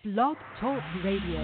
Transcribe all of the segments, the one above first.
Blog Talk Radio.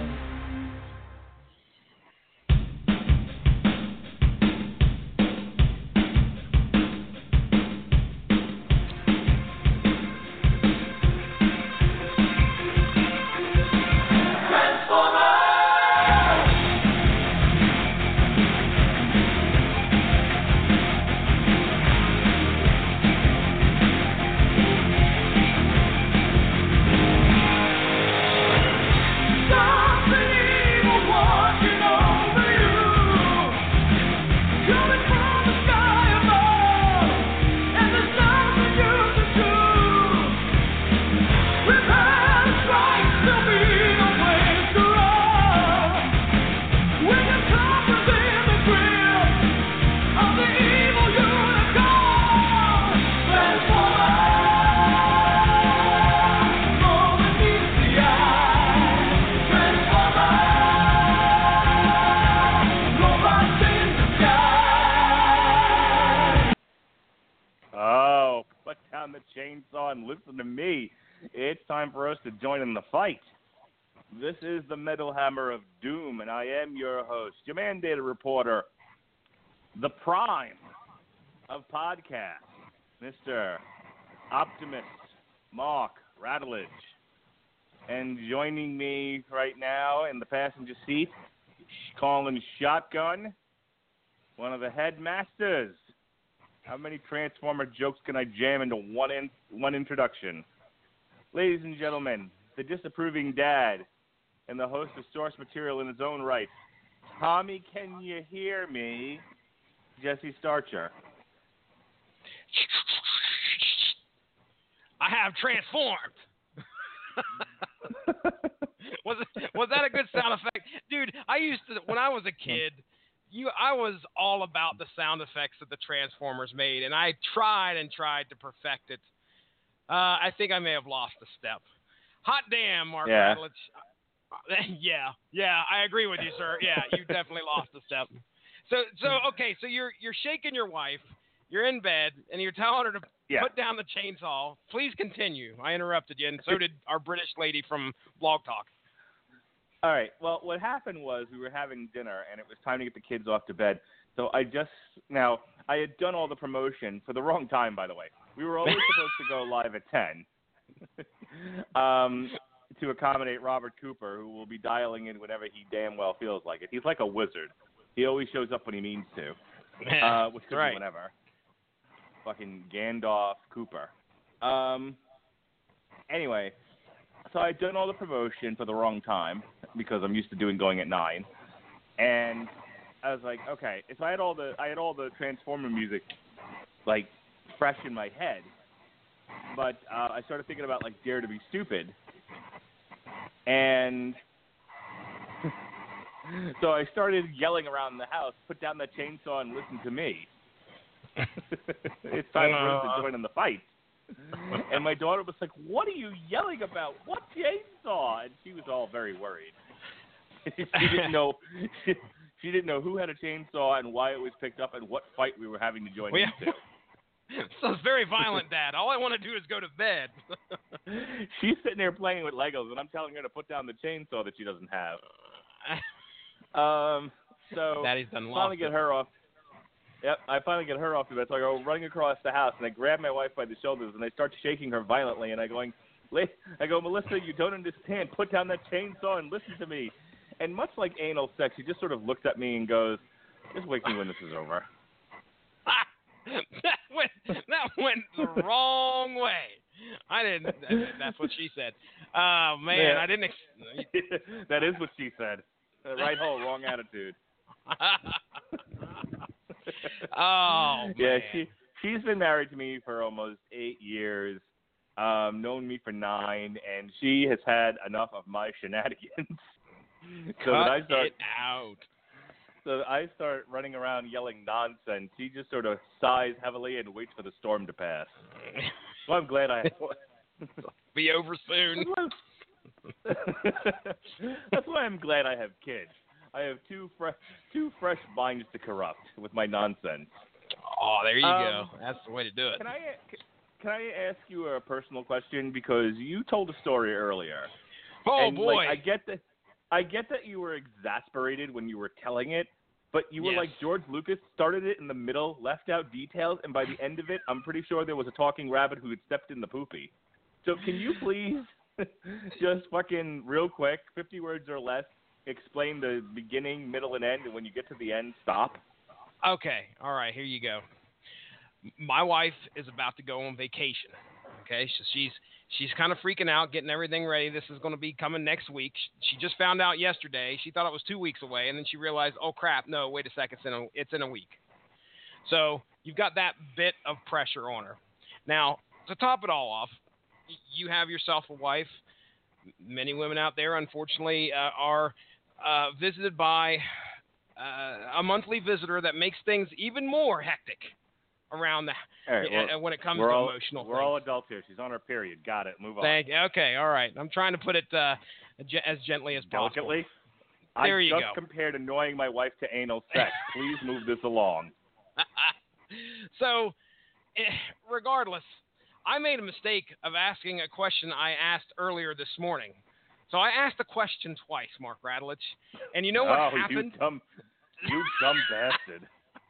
Chainsaw and listen to me. It's time for us to join in the fight. This is the Metal Hammer of Doom, and I am your host, your mandated reporter, the prime of podcasts, Mr. Optimist Mark Rattledge. And joining me right now in the passenger seat, calling shotgun, one of the headmasters. How many Transformer jokes can I jam into one introduction? Ladies and gentlemen, the disapproving dad and the host of source material in his own right, Tommy, can you hear me? Jesse Starcher. I have transformed. Was that a good sound effect? Dude, I used to, when I was a kid, I was all about the sound effects that the Transformers made, and I tried to perfect it. I think I may have lost a step. Hot damn, Mark Rattledge. Yeah, I agree with you, sir. Yeah, you definitely lost a step. So okay, so you're shaking your wife, you're in bed, and you're telling her to put down the chainsaw. Please continue. I interrupted you, and so did our British lady from Blog Talk. All right. Well, what happened was we were having dinner, and it was time to get the kids off to bed. So I had done all the promotion for the wrong time, by the way. We were always supposed to go live at 10 to accommodate Robert Cooper, who will be dialing in whenever he damn well feels like it. He's like a wizard. He always shows up when he means to, which could be whenever. Fucking Gandalf Cooper. Anyway, so I'd done all the promotion for the wrong time because I'm used to going at 9, and I was like, okay. So I had all the Transformer music like fresh in my head, but I started thinking about like Dare to Be Stupid, and so I started yelling around the house, put down that chainsaw and listen to me. It's time for us to join in the fight. And my daughter was like, "What are you yelling about? What chainsaw?" And she was all very worried. She didn't know. She didn't know who had a chainsaw and why it was picked up and what fight we were having to join into. Sounds very violent, Dad. All I want to do is go to bed. She's sitting there playing with Legos, and I'm telling her to put down the chainsaw that she doesn't have. So Daddy's done finally get her off. Yep, I finally get her off the bed, so I go running across the house, and I grab my wife by the shoulders, and I start shaking her violently, and I go, "Melissa, you don't understand. Put down that chainsaw and listen to me." And much like anal sex, she just sort of looks at me and goes, "Just wake me when this is over." That went the wrong way. I didn't. That's what she said. Oh man, I didn't. That is what she said. Right hole, wrong attitude. Oh man. Yeah, she's been married to me for almost 8 years, known me for 9, and she has had enough of my shenanigans. Cut it out. So I start running around yelling nonsense. She just sort of sighs heavily and waits for the storm to pass. So I'm glad I be over soon. That's why I'm glad I have kids. I have two fresh minds to corrupt with my nonsense. Oh, there you go. That's the way to do it. Can I ask you a personal question? Because you told a story earlier Oh and boy. like I get that you were exasperated when you were telling it, but you were Yes. like George Lucas started it in the middle, left out details, and by the end of it, I'm pretty sure there was a talking rabbit who had stepped in the poopy. So can you please just fucking real quick, 50 words or less, explain the beginning, middle, and end, and when you get to the end, stop? Okay. All right. Here you go. My wife is about to go on vacation. Okay, so she's kind of freaking out, getting everything ready. This is going to be coming next week. She just found out yesterday. She thought it was 2 weeks away, and then she realized, oh crap, no, wait a second, it's in a week. So you've got that bit of pressure on her. Now, to top it all off, you have yourself a wife. Many women out there, unfortunately, are visited by a monthly visitor that makes things even more hectic around when it comes to emotional things. We're all adults here. She's on her period. Got it. Move on. Okay, all right. I'm trying to put it as gently as possible. Delicately? There you I go. just compared annoying my wife to anal sex. Please move this along. So, regardless, I made a mistake of asking a question I asked earlier this morning. So I asked the question twice, Mark Radulich. And you know what happened? You dumb bastard.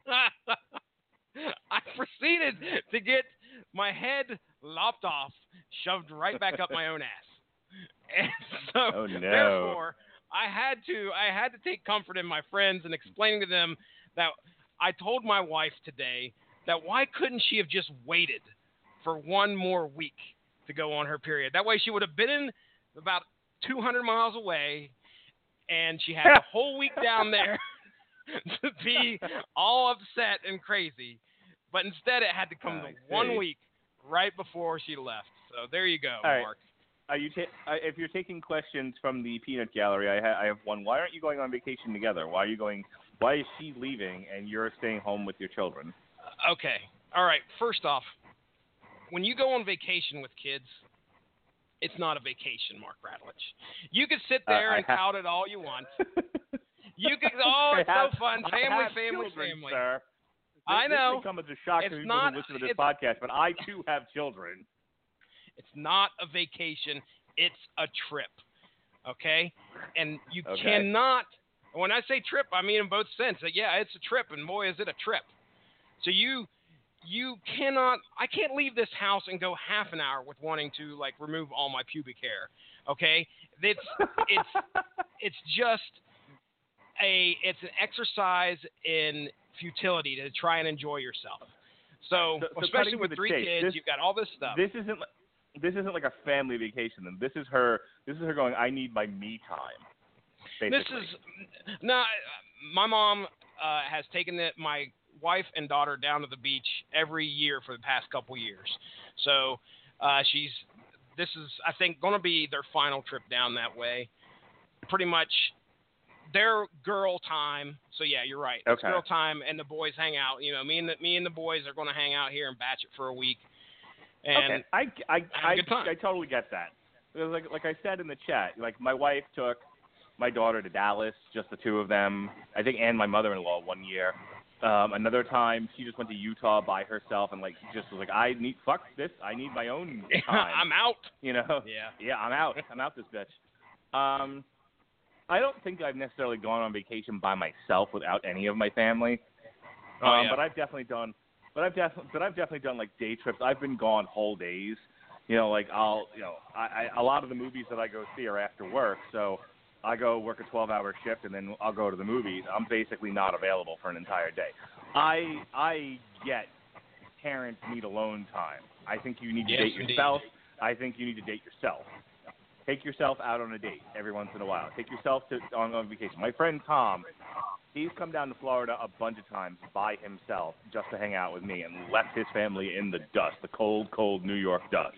I proceeded to get my head lopped off, shoved right back up my own ass. And so, therefore, I had to take comfort in my friends and explaining to them that I told my wife today that why couldn't she have just waited for one more week to go on her period? That way she would have been in about 200 miles away, and she had the whole week down there to be all upset and crazy. But instead, it had to come 1 week right before she left. So there you go, Mark. Are you if you're taking questions from the peanut gallery, I have one. Why aren't you going on vacation together? Why is she leaving and you're staying home with your children? Okay. All right. First off, when you go on vacation with kids, it's not a vacation, Mark Radulich. You could sit there and tout it all you want. You could, it's so fun. Family. Sir. I know. This may come as a shock to people who listen to this podcast, but I too have children. It's not a vacation. It's a trip. Okay? And you cannot, when I say trip, I mean in both senses. Yeah, it's a trip, and boy, is it a trip. So you cannot, I can't leave this house and go half an hour with wanting to, like, remove all my pubic hair. Okay? It's just it's an exercise in futility to try and enjoy yourself. So especially with 3 kids, you've got all this stuff. This isn't like a family vacation. Then this is her going, I need my me time. Basically. My mom has taken my wife and daughter down to the beach every year for the past couple years. So this is, I think, going to be their final trip down that way. Pretty much their girl time. So yeah, you're right. It's girl time, and the boys hang out. You know, me and the boys are going to hang out here and batch it for a week. And I totally get that. Like I said in the chat, like my wife took my daughter to Dallas, just the two of them. I think, and my mother-in-law 1 year. Another time, she just went to Utah by herself and like just was like, fuck this. I need my own time. I'm out. You know? Yeah, I'm out. I'm out this bitch. I don't think I've necessarily gone on vacation by myself without any of my family. But I've definitely done. But I've definitely done like day trips. I've been gone whole days. You know, like a lot of the movies that I go see are after work, so I go work a 12-hour shift and then I'll go to the movies. I'm basically not available for an entire day. I get parents need alone time. I think you need to date yourself. I think you need to date yourself. Take yourself out on a date every once in a while. Take yourself on vacation. My friend Tom, he's come down to Florida a bunch of times by himself just to hang out with me and left his family in the dust, the cold, cold New York dust.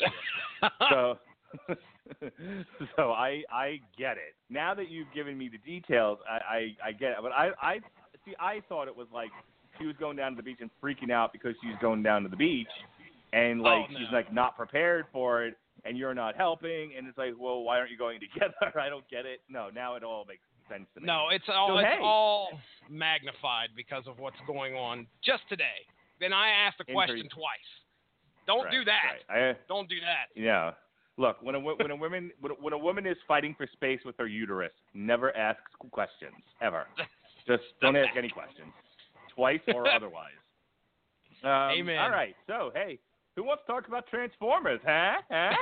So I get it. Now that you've given me the details, I get it. But I thought it was like she was going down to the beach and freaking out because she's going down to the beach, and she's like not prepared for it, and you're not helping, and it's like, well, why aren't you going together? I don't get it. No, now it all makes sense to me. No, it's all magnified because of what's going on just today. Then I asked the question twice. Don't do that. Right. Don't do that. Yeah. Look, when a woman is fighting for space with her uterus, never ask questions ever. Just don't ask any questions, twice or otherwise. Amen. All right. So, hey, who wants to talk about Transformers, huh?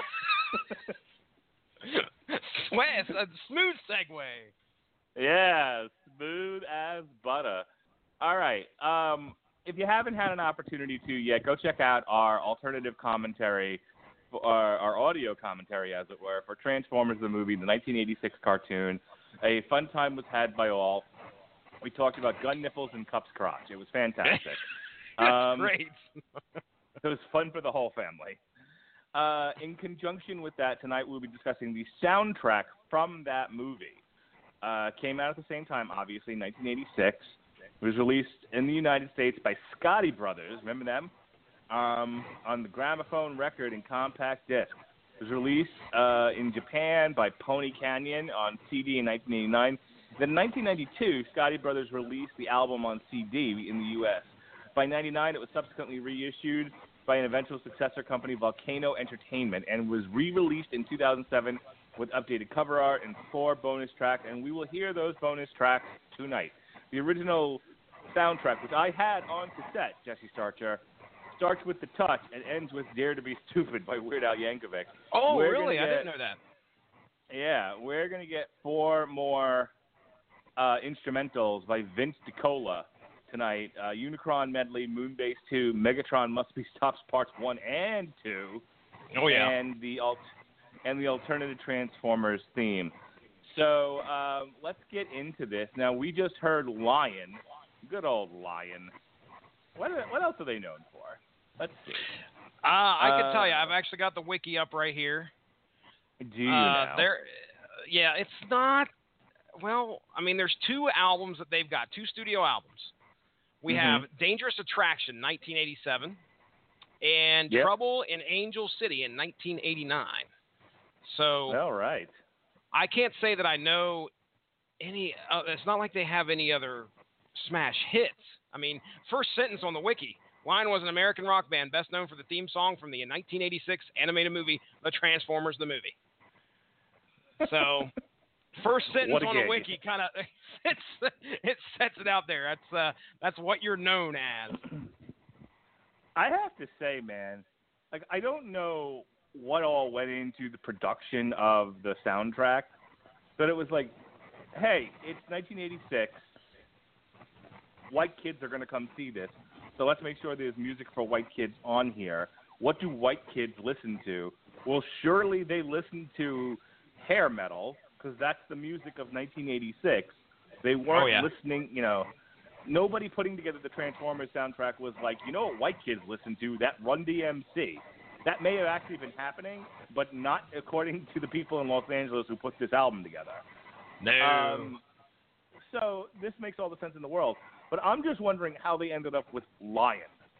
Wes, a smooth segue. Yeah, smooth as butter. All right. If you haven't had an opportunity to yet, go check out our alternative commentary, our audio commentary, as it were, for Transformers the movie, the 1986 cartoon. A fun time was had by all. We talked about gun nipples and cups crotch. It was fantastic. Great. It was fun for the whole family. In conjunction with that, tonight we'll be discussing the soundtrack from that movie. Came out at the same time, obviously, 1986. It was released in the United States by Scotti Brothers. Remember them? On the gramophone record and compact disc. It was released in Japan by Pony Canyon on CD in 1989. Then in 1992, Scotti Brothers released the album on CD in the U.S. By 1999, it was subsequently reissued by an eventual successor company, Volcano Entertainment, and was re-released in 2007 with updated cover art and 4 bonus tracks, and we will hear those bonus tracks tonight. The original soundtrack, which I had on cassette, Jesse Starcher, starts with The Touch and ends with Dare to Be Stupid by Weird Al Yankovic. Oh, really? I didn't know that. Yeah, we're going to get 4 more instrumentals by Vince DiCola tonight. Unicron Medley, Moonbase 2, Megatron Must Be Stops Parts 1 and 2. Oh, yeah. And the alternative Transformers theme. So let's get into this. Now, we just heard Lion. Good old Lion. What else are they known for? Let's see. I can tell you. I've actually got the wiki up right here. Do you now? Yeah, it's not... Well, I mean, there's 2 albums that they've got, 2 studio albums. We have Dangerous Attraction, 1987, and Trouble in Angel City in 1989. So, all right. I can't say that I know any. It's not like they have any other smash hits. I mean, first sentence on the wiki: Lion was an American rock band best known for the theme song from the 1986 animated movie The Transformers the movie. So. First sentence on a wiki kind of it sets it out there. That's what you're known as. I have to say, man, like I don't know what all went into the production of the soundtrack, but it was like, hey, it's 1986. White kids are going to come see this, so let's make sure there's music for white kids on here. What do white kids listen to? Well, surely they listen to hair metal, because that's the music of 1986. They weren't listening, nobody putting together the Transformers soundtrack was like, you know what white kids listen to? That Run DMC. That may have actually been happening, but not according to the people in Los Angeles who put this album together. No. So this makes all the sense in the world. But I'm just wondering how they ended up with Lion,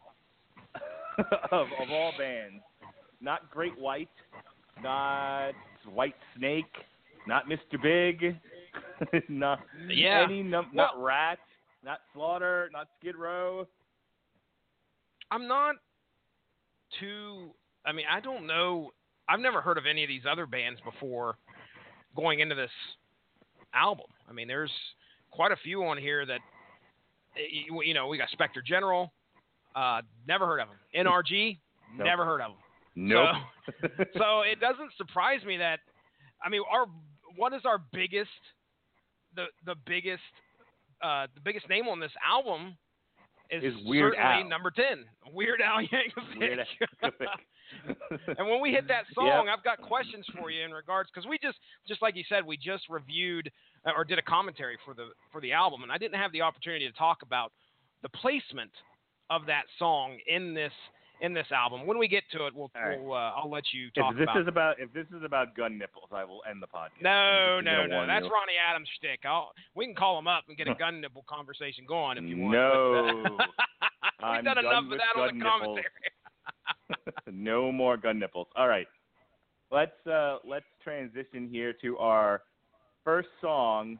of all bands. Not Great White, not White Snake, not Mr. Big, not Rat, not Slaughter, not Skid Row. I'm not too. I mean, I don't know. I've never heard of any of these other bands before going into this album. I mean, there's quite a few on here that, we got Spectre General. Never heard of them. NRG. Nope. Never heard of them. Nope. So it doesn't surprise me that. I mean, what is our biggest, the biggest name on this album is Weird certainly Al. number 10, Weird Al Yankovic. Weird Al Yankovic. And when we hit that song, I've got questions for you in regards, because we just like you said, we just reviewed or did a commentary for the album, and I didn't have the opportunity to talk about the placement of that song in this album. When we get to it, I'll let you talk about it. If this is about gun nipples, I will end the podcast. No. That's Ronnie Adams' shtick. We can call him up and get a gun nipple conversation going if you want. No. We've done enough of that on the commentary. No more gun nipples. All right. Let's transition here to our first song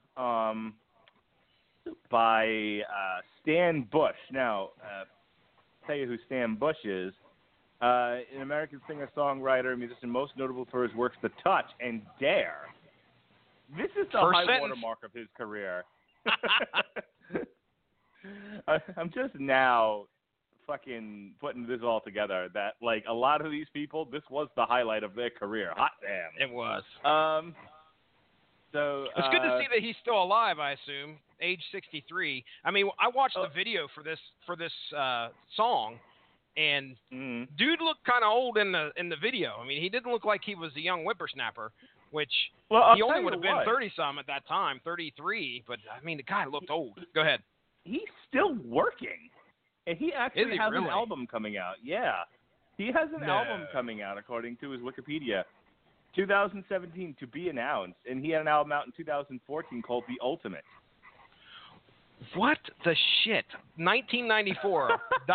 by Stan Bush. Now, tell you who Stan Bush is. An American singer-songwriter, musician, most notable for his works The Touch and Dare. This is the high watermark of his career. I'm just now fucking putting this all together that, like, a lot of these people, this was the highlight of their career. Hot damn. It was. So it's good to see that he's still alive, I assume, age 63. I mean, I watched the video for this song, and dude looked kind of old in the video. I mean, he didn't look like he was a young whippersnapper, which he only would have been 30-some at that time, 33. But, I mean, the guy looked old. Go ahead. He's still working. And he actually has an album coming out. Yeah. He has an album coming out, according to his Wikipedia. 2017, to be announced. And he had an album out in 2014 called The Ultimate. What the shit? 1994.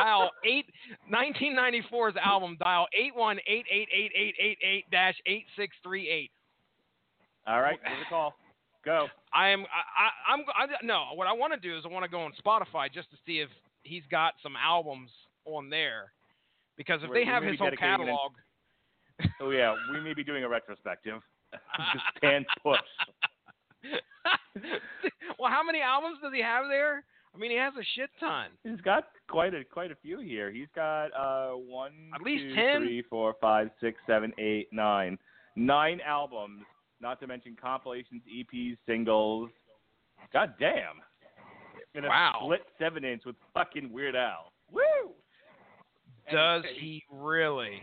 1994's album, dial 818-888-8888-8638. All right, here's a call. Go. No, what I want to do is I want to go on Spotify just to see if he's got some albums on there. Because if they have his whole catalog. Oh, yeah, we may be doing a retrospective. Just Stan Bush. Well, how many albums does he have there? I mean, he has a shit ton. He's got quite a few here. He's got at least 2, 10? 3, 4, 5, 6, 7, 8, 9. 9 albums, not to mention compilations, EPs, singles. God damn. In a split 7-inch with fucking Weird Al. Woo! Does he really?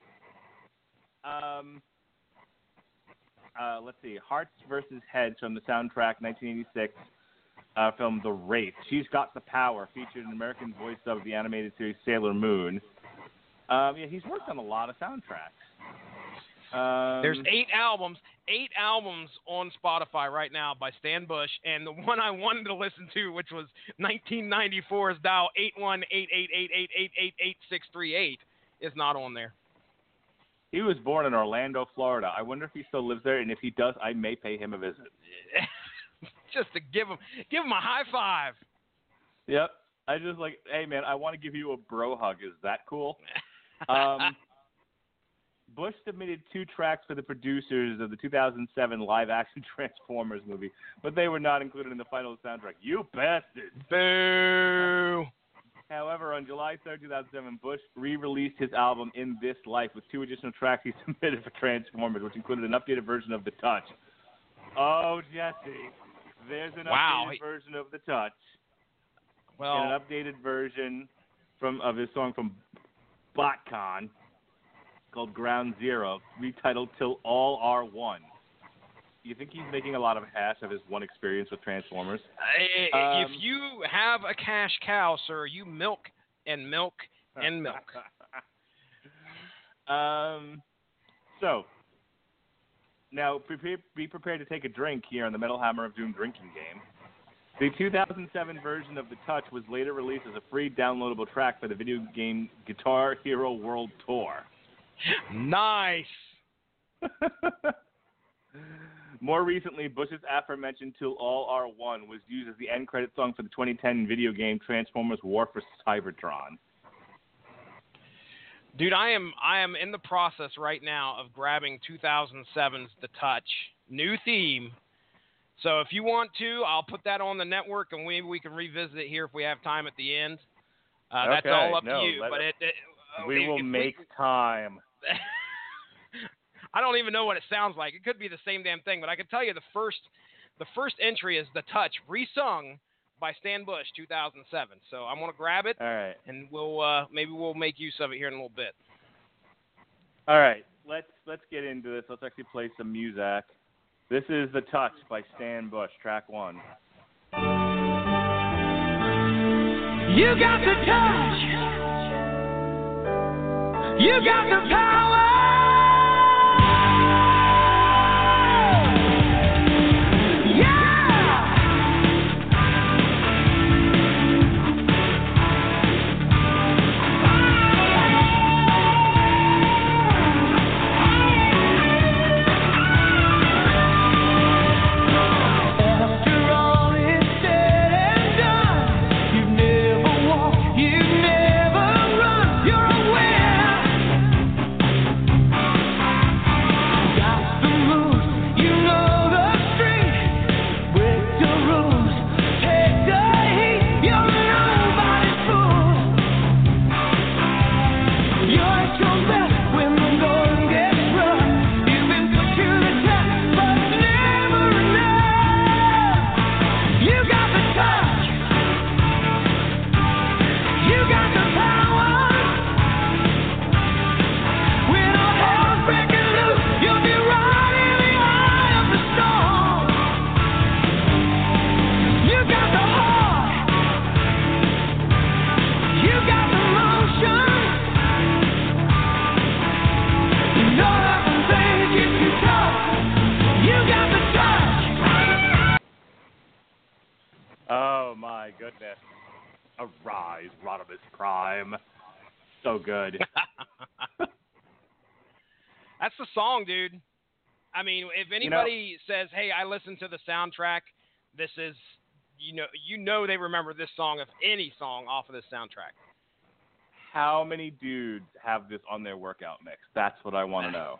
Let's see. Hearts versus Heads from the soundtrack 1986 film The Wraith. She's Got the Power featured an American voice of the animated series Sailor Moon. Yeah, he's worked on a lot of soundtracks. There's 8 albums on Spotify right now by Stan Bush, and the one I wanted to listen to, which was 1994's dial 818-888-888638, is not on there. He was born in Orlando, Florida. I wonder if he still lives there, and if he does, I may pay him a visit. Just to give him a high five. Yep. I just like, hey, man, I want to give you a bro hug. Is that cool? Bush submitted 2 tracks for the producers of the 2007 live-action Transformers movie, but they were not included in the final soundtrack. You bastard! Boo! However, on July 3rd, 2007, Bush re-released his album In This Life with 2 additional tracks he submitted for Transformers, which included an updated version of The Touch. Oh, Jesse, there's an updated version of The Touch. Well, and an updated version of his song from BotCon called Ground Zero, retitled Till All Are One. You think he's making a lot of hash of his one experience with Transformers? If you have a cash cow, sir, you milk and milk and milk. So, now be prepared to take a drink here on the Metal Hammer of Doom drinking game. The 2007 version of The Touch was later released as a free downloadable track for the video game Guitar Hero World Tour. Nice! More recently, Bush's aforementioned Till All Are One was used as the end credit song for the 2010 video game Transformers War for Cybertron. Dude, I am in the process right now of grabbing 2007's The Touch, new theme. So if you want to, I'll put that on the network, and we can revisit it here if we have time at the end. That's all up to you. But we will make time. I don't even know what it sounds like. It could be the same damn thing, but I can tell you the first entry is The Touch, resung by Stan Bush, 2007. So I'm gonna grab it, all right, and we'll maybe we'll make use of it here in a little bit. All right, let's get into this. Let's actually play some music. This is The Touch by Stan Bush, track 1. You got the touch. You got the power. Oh, my goodness. Arise, Rodimus Prime. So good. That's the song, dude. I mean, if anybody says, hey, I listened to the soundtrack, this is, you know they remember this song, if any song off of this soundtrack. How many dudes have this on their workout mix? That's what I want to know.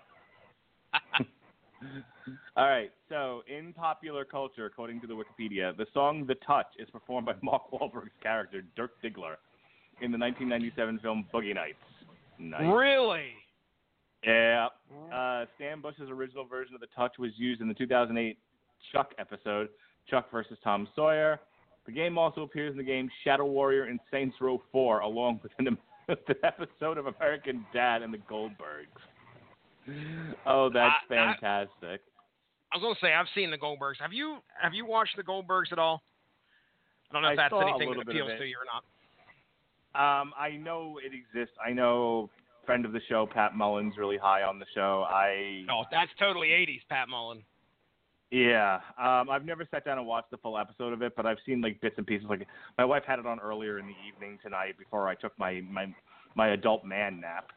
All right, so in popular culture, according to the Wikipedia, the song The Touch is performed by Mark Wahlberg's character, Dirk Diggler, in the 1997 film Boogie Nights. Nice. Really? Yeah. Stan Bush's original version of The Touch was used in the 2008 Chuck episode, Chuck vs. Tom Sawyer. The game also appears in the game Shadow Warrior and Saints Row 4, along with an episode of American Dad and the Goldbergs. Oh, that's fantastic. I was going to say, I've seen the Goldbergs. Have you watched the Goldbergs at all? I don't know if that's anything that appeals to you or not. I know it exists. I know friend of the show, Pat Mullen's really high on the show. Oh, that's totally 80s, Pat Mullen. Yeah. I've never sat down and watched the full episode of it, but I've seen like bits and pieces. Like my wife had it on earlier in the evening tonight before I took my adult man nap.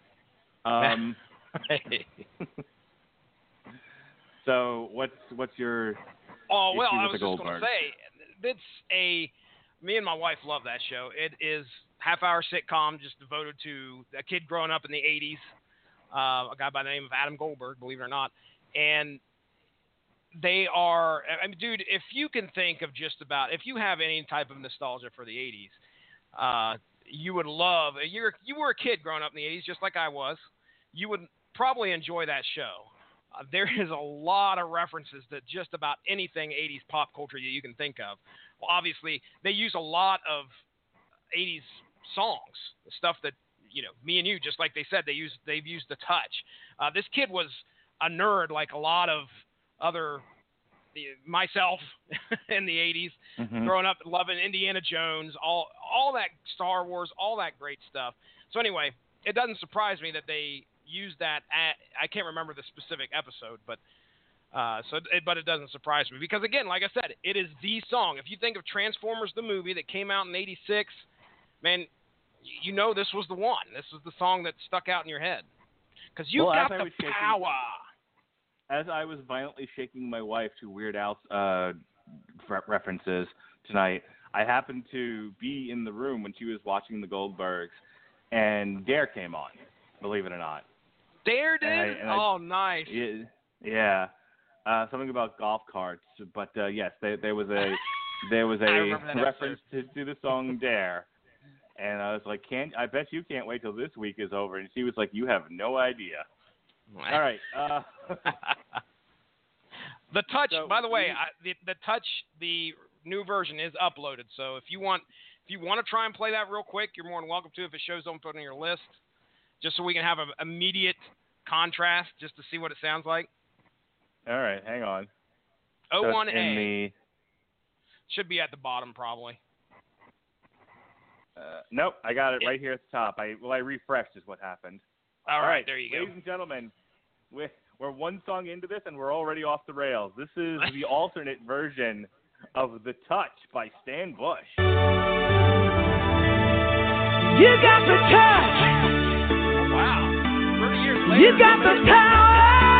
So what's your Oh, well, issue I with was the just going to say, me and my wife love that show. It is half-hour sitcom just devoted to a kid growing up in the 80s, a guy by the name of Adam Goldberg, believe it or not. And they are, I mean, dude, if you can think of if you have any type of nostalgia for the 80s, you would love, you were a kid growing up in the 80s just like I was, you would probably enjoy that show. There is a lot of references to just about anything 80s pop culture that you can think of. Well, obviously, they use a lot of 80s songs, stuff that, me and you, just like they said, they've used The Touch. This kid was a nerd like a lot of other, myself in the 80s, growing up loving Indiana Jones, all that Star Wars, all that great stuff. So anyway, it doesn't surprise me that they use that I can't remember the specific episode, but it doesn't surprise me because, again, like I said, it is the song. If you think of Transformers the movie that came out in '86, man, this was the one. This was the song that stuck out in your head because you got the power. As I was violently shaking my wife to Weird Al's references tonight, I happened to be in the room when she was watching the Goldbergs, and Dare came on, believe it or not. Dare did? Oh, nice. Yeah. Something about golf carts, but yes, there was a reference to the song Dare, and I was like, I bet you can't wait till this week is over, and she was like, you have no idea. All right. The Touch, by the way, the Touch, the new version is uploaded, so if you want to try and play that real quick, you're more than welcome to if it shows up on your list, just so we can have an immediate contrast just to see what it sounds like. All right, hang on. 01A. Should be at the bottom, probably. Nope, I got it right here at the top. I refreshed is what happened. All right, there you go. Ladies and gentlemen, we're one song into this, and we're already off the rails. This is the alternate version of The Touch by Stan Bush. You got the touch. Wow. 30 years later. You got the power.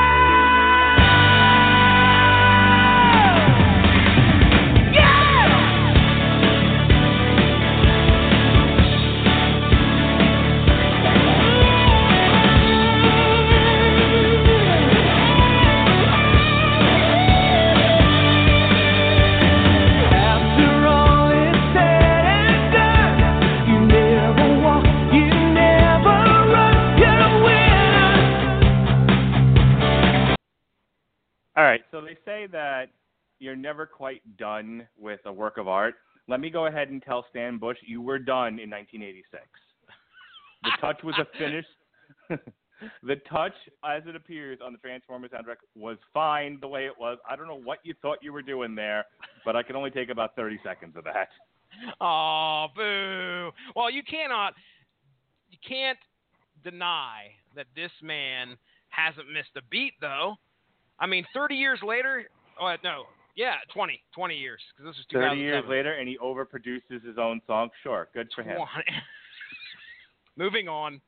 All right, so they say that you're never quite done with a work of art. Let me go ahead and tell Stan Bush you were done in 1986. The Touch was a finish. The Touch, as it appears on the Transformers soundtrack, was fine the way it was. I don't know what you thought you were doing there, but I can only take about 30 seconds of that. Oh, boo. Well, you can't deny that this man hasn't missed a beat, though. I mean, 30 years later, Yeah, 20 years, because this was 30 years 2007. later, and he overproduces his own song. Sure, good for him. 20. Moving on.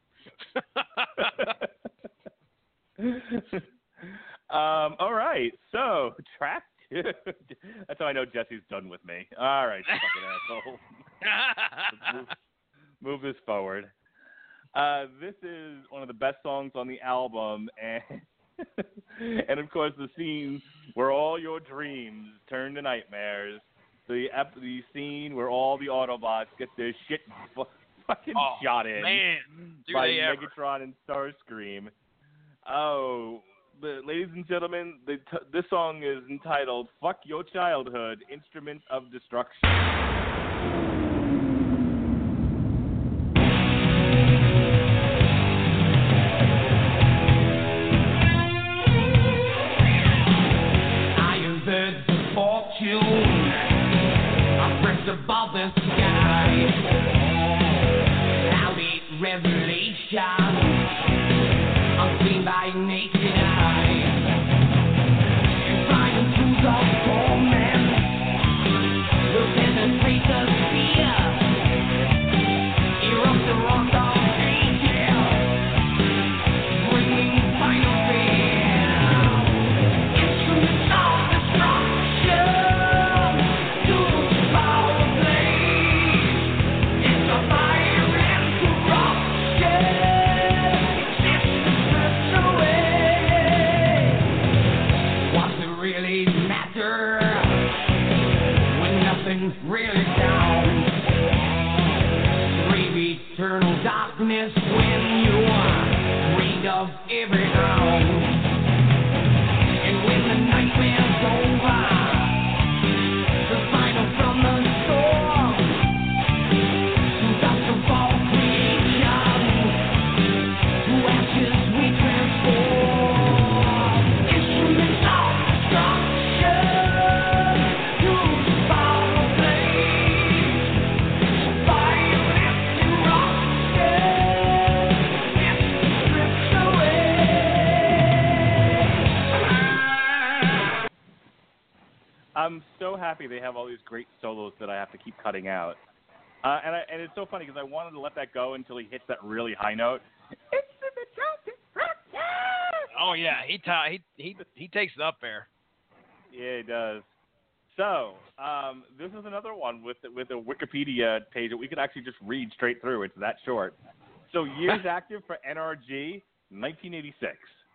All right, so track 2. That's how I know Jesse's done with me. All right, fucking asshole. Let's move this forward. This is one of the best songs on the album, and and of course the scene where all your dreams turn to nightmares. The scene where all the Autobots get their shit fucking shot in by Megatron and Starscream. Oh, ladies and gentlemen, this song is entitled "Fuck Your Childhood, Instrument of Destruction." Above the sky, cloudy revelation, unseen by naked eye, and flying through the torment, look at the face of fear, erupt the rock of ages, bringing final fear, instruments of destruction. Really down, brave eternal darkness when you are afraid of every hour, and when the nightmare's over, the final from the storm, to dust of all creation, to ashes we transform, instruments of destruction. I'm so happy they have all these great solos that I have to keep cutting out. And it's so funny because I wanted to let that go until he hits that really high note. Oh yeah, he takes it up there. Yeah, he does. So this is another one with a Wikipedia page that we could actually just read straight through. It's that short. So years active for NRG, 1986.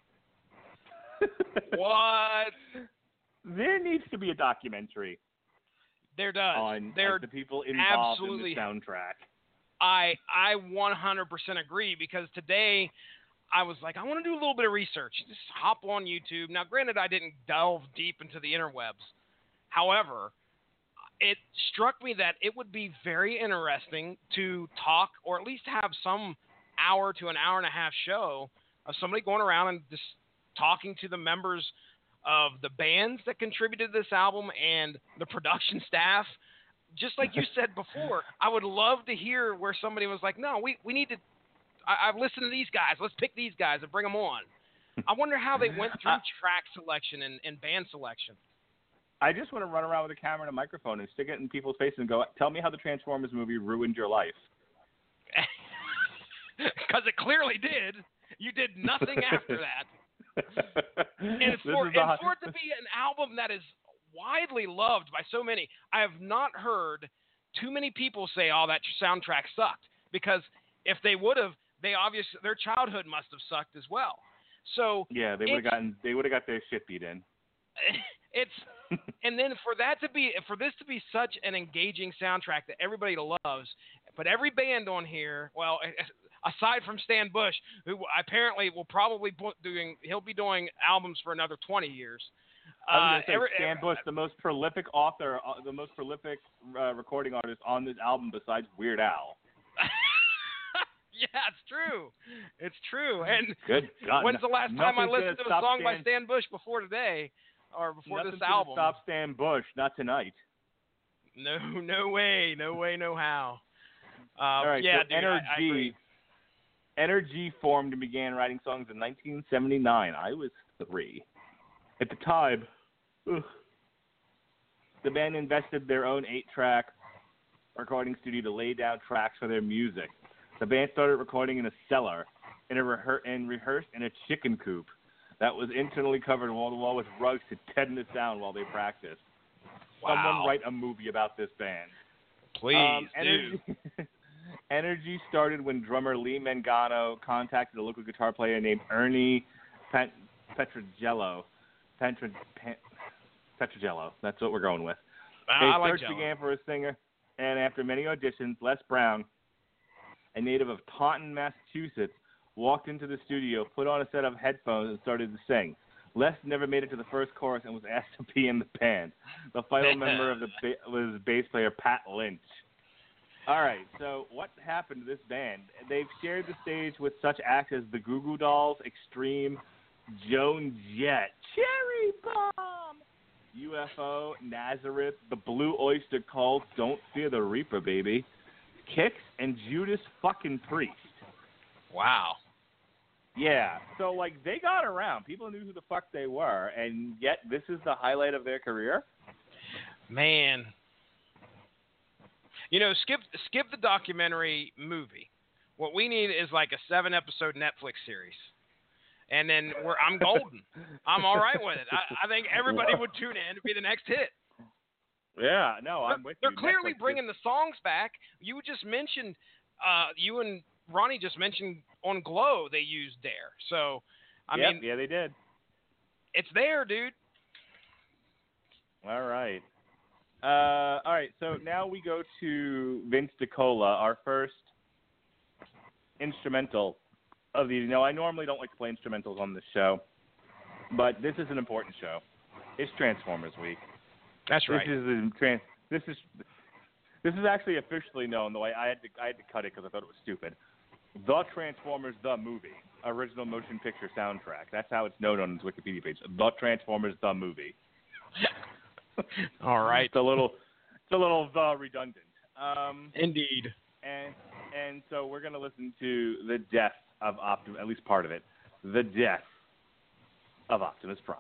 What? There needs to be a documentary. There does. On the people involved absolutely in the soundtrack. I 100% agree, because today I was like, I want to do a little bit of research. Just hop on YouTube. Now, granted, I didn't delve deep into the interwebs. However, it struck me that it would be very interesting to talk, or at least have some hour to an hour and a half show of somebody going around and just talking to the members of the bands that contributed to this album and the production staff. Just like you said before, I would love to hear where somebody was like, no, we need to, I've listened to these guys. Let's pick these guys and bring them on. I wonder how they went through track selection and band selection. I just want to run around with a camera and a microphone and stick it in people's faces and go, tell me how the Transformers movie ruined your life. Because it clearly did. You did nothing after that. And for it to be an album that is widely loved by so many, I have not heard too many people say, oh, that soundtrack sucked. Because if they would have, their childhood must have sucked as well. So yeah, they would have got their shit beat in. And then for this to be such an engaging soundtrack that everybody loves, but every band on here, well, aside from Stan Bush, who apparently will probably he'll be doing albums for another 20 years. I was going to say, Stan Bush, the most prolific author, the most prolific recording artist on this album besides Weird Al. Yeah, it's true. It's true. And good God, when's the last time I listened to a song by Stan Bush before today, or before this album? Stop Stan Bush, not tonight. No way, no how. All right, yeah, so dude, I agree. NRG formed and began writing songs in 1979. I was 3 at the time. the band invested their own 8-track recording studio to lay down tracks for their music. The band started recording in a cellar and rehearsed in a chicken coop that was internally covered wall to wall with rugs to deaden the sound while they practiced. Wow. Someone write a movie about this band. Please, Energy, Energy started when drummer Lee Mangano contacted a local guitar player named Ernie Petrogello. Petrogello. That's what we're going with. I A like search Jello. began for a singer, and after many auditions, Les Brown, a native of Taunton, Massachusetts, walked into the studio, put on a set of headphones, and started to sing. Les never made it to the first chorus and was asked to be in the band. The final member of was bass player Pat Lynch. All right, so what happened to this band? They've shared the stage with such acts as the Goo Goo Dolls, Extreme, Joan Jett, Cherry Bomb, UFO, Nazareth, the Blue Oyster Cult, Don't Fear the Reaper, baby, Kix, and Judas fucking Priest. Wow. Yeah, so, like, they got around. People knew who the fuck they were, and yet this is the highlight of their career? Man. You know, skip the documentary movie. What we need is like a 7-episode Netflix series. And then I'm golden. I'm all right with it. I think everybody would tune in to be the next hit. Yeah, no, I'm with you. They're clearly Netflix bringing the songs back. You just mentioned, you and Ronnie just mentioned on Glow they used Dare. So, I mean, yeah, they did. It's there, dude. All right. All right, so now we go to Vince DiCola, our first instrumental of the. I normally don't like to play instrumentals on this show, but this is an important show. It's Transformers Week. That's right. This is actually officially known, though I had to cut it because I thought it was stupid. The Transformers the Movie, original motion picture soundtrack. That's how it's known on its Wikipedia page. The Transformers the Movie. All right. It's a little redundant. Indeed. And so we're gonna listen to the death of Optimus, at least part of it, the death of Optimus Prime.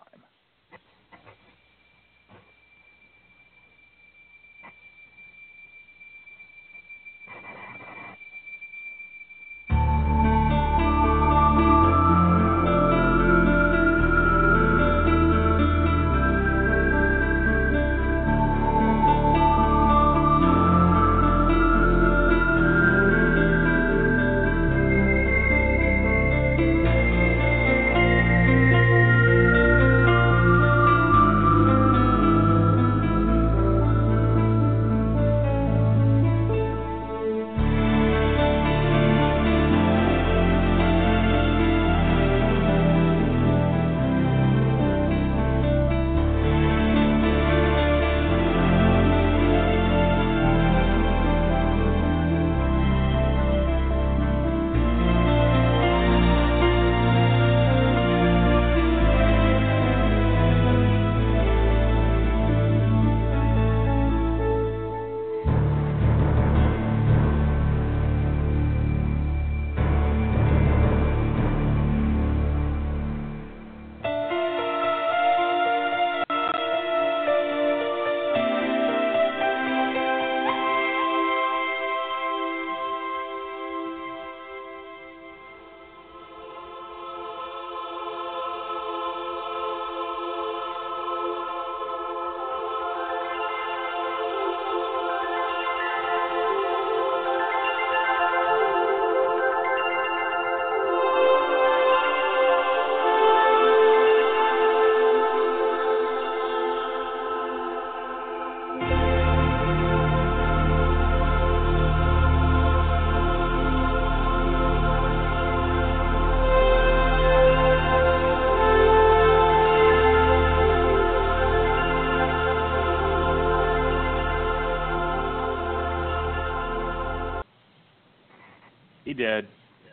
He did.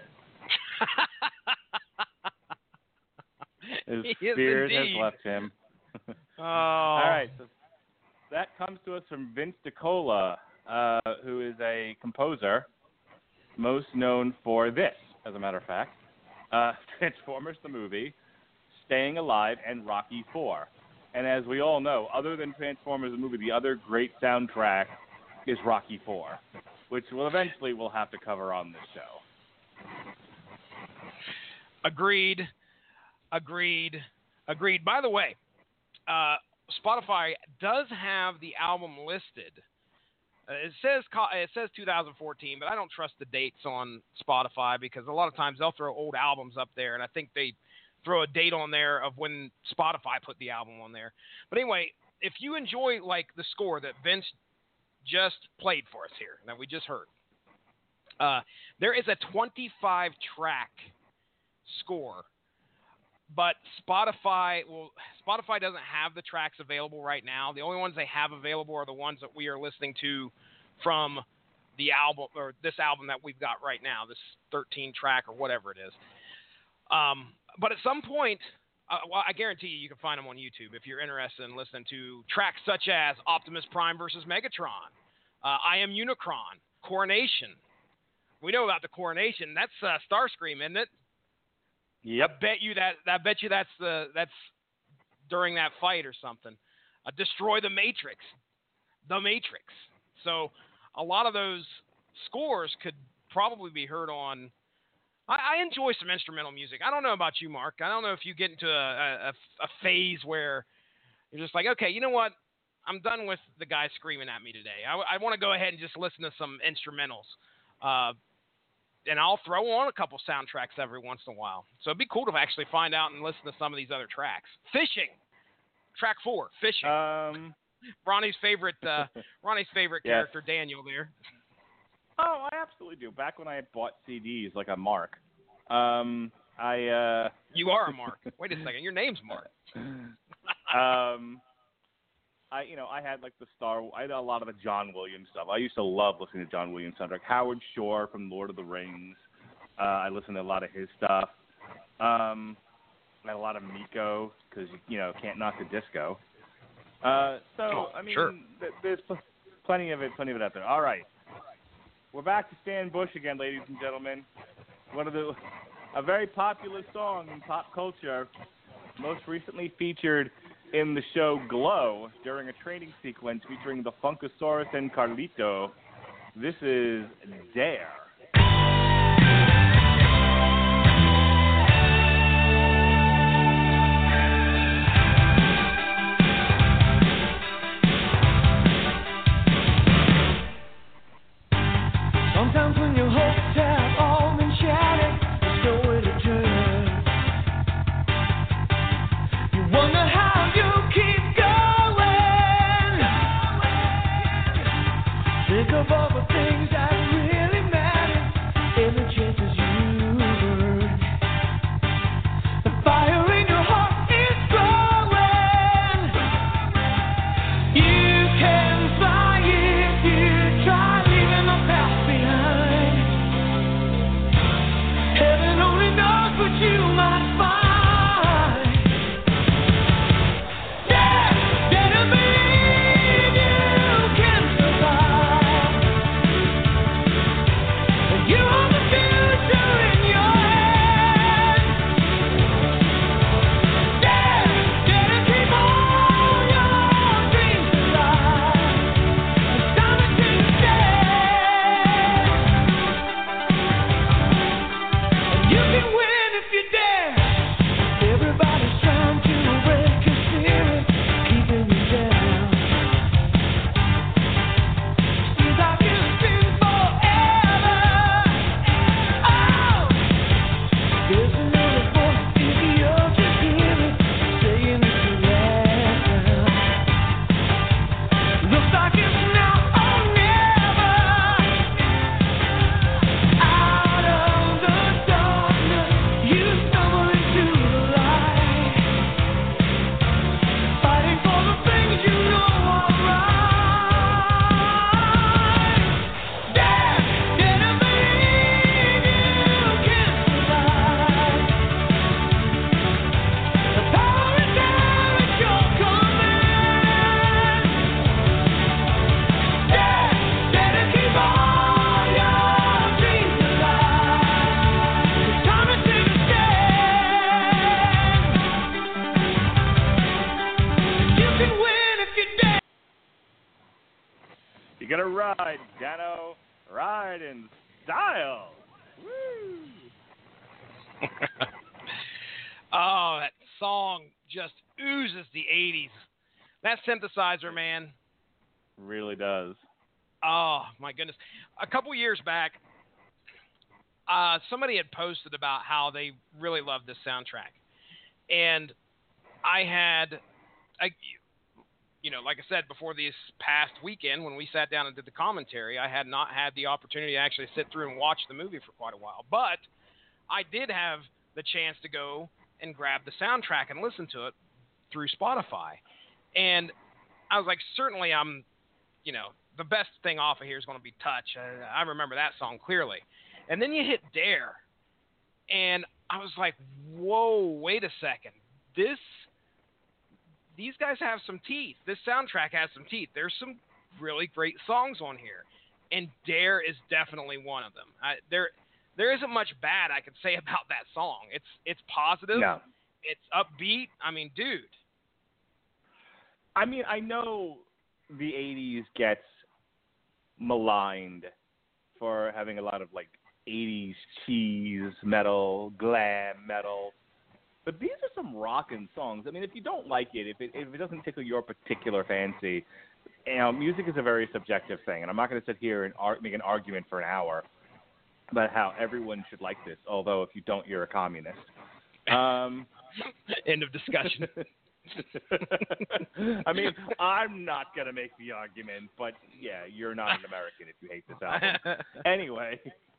His spirit has left him. Oh. All right, so that comes to us from Vince DiCola, who is a composer, most known for this, as a matter of fact, Transformers the movie, Staying Alive, and Rocky IV. And as we all know, other than Transformers the movie, the other great soundtrack is Rocky IV, which we'll have to cover on this show. Agreed. By the way, Spotify does have the album listed. It says 2014, but I don't trust the dates on Spotify because a lot of times they'll throw old albums up there, and I think they throw a date on there of when Spotify put the album on there. But anyway, if you enjoy like the score that Vince just played for us here, that we just heard, there is a 25-track score, but Spotify doesn't have the tracks available right now. The only ones they have available are the ones that we are listening to from the album, or this album that we've got right now, this 13-track or whatever it is. But at some point, I guarantee you can find them on YouTube if you're interested in listening to tracks such as Optimus Prime versus Megatron, I Am Unicron, Coronation. We know about the Coronation. That's Starscream, isn't it? Yep. I bet you that's during that fight or something. Destroy the Matrix. The Matrix. So a lot of those scores could probably be heard on. I enjoy some instrumental music. I don't know about you, Mark. I don't know if you get into a phase where you're just like, okay, you know what? I'm done with the guy screaming at me today. I want to go ahead and just listen to some instrumentals. And I'll throw on a couple soundtracks every once in a while. So it'd be cool to actually find out and listen to some of these other tracks. Fishing. Track 4, Fishing. Ronnie's favorite character, Daniel, there. Oh, I absolutely do. Back when I bought CDs like a Mark. You are a Mark. Wait a second. Your name's Mark. I had like I had a lot of the John Williams stuff. I used to love listening to John Williams soundtrack. Howard Shore from Lord of the Rings. I listened to a lot of his stuff. I had a lot of Miko because can't knock the disco. Sure. There's plenty of it out there. All right. We're back to Stan Bush again, ladies and gentlemen. A very popular song in pop culture, most recently featured in the show Glow during a training sequence featuring the Funkasaurus and Carlito. This is Dare. Sometimes when your hopes have all been shattered, there's nowhere to turn. You wonder how you keep going. Think of all the things that really matter and the chances you earn. The fire in your heart is growing. You can fly if you try, leaving the past behind. Heaven only knows what you might find. Dare to believe you can survive. You're gonna ride, Dano. Ride in style. Woo! Oh, that song just oozes the 80s. That synthesizer, man. Really does. Oh, my goodness. A couple years back, somebody had posted about how they really loved this soundtrack. And I had, like I said, before this past weekend when we sat down and did the commentary, I had not had the opportunity to actually sit through and watch the movie for quite a while. But I did have the chance to go and grab the soundtrack and listen to it through Spotify. And I was like, certainly I'm, the best thing off of here is going to be Touch. I remember that song clearly. And then you hit Dare. And I was like, whoa, wait a second. These guys have some teeth. This soundtrack has some teeth. There's some really great songs on here. And Dare is definitely one of them. There isn't much bad I could say about that song. It's positive. No. It's upbeat. I mean, dude. I mean, I know the 80s gets maligned for having a lot of, 80s cheese metal, glam metal. But these are some rockin' songs. I mean, if you don't like it, if it doesn't tickle your particular fancy, music is a very subjective thing. And I'm not going to sit here and make an argument for an hour about how everyone should like this, although if you don't, you're a communist. End of discussion. I mean, I'm not going to make the argument, but yeah, you're not an American if you hate this album. Anyway,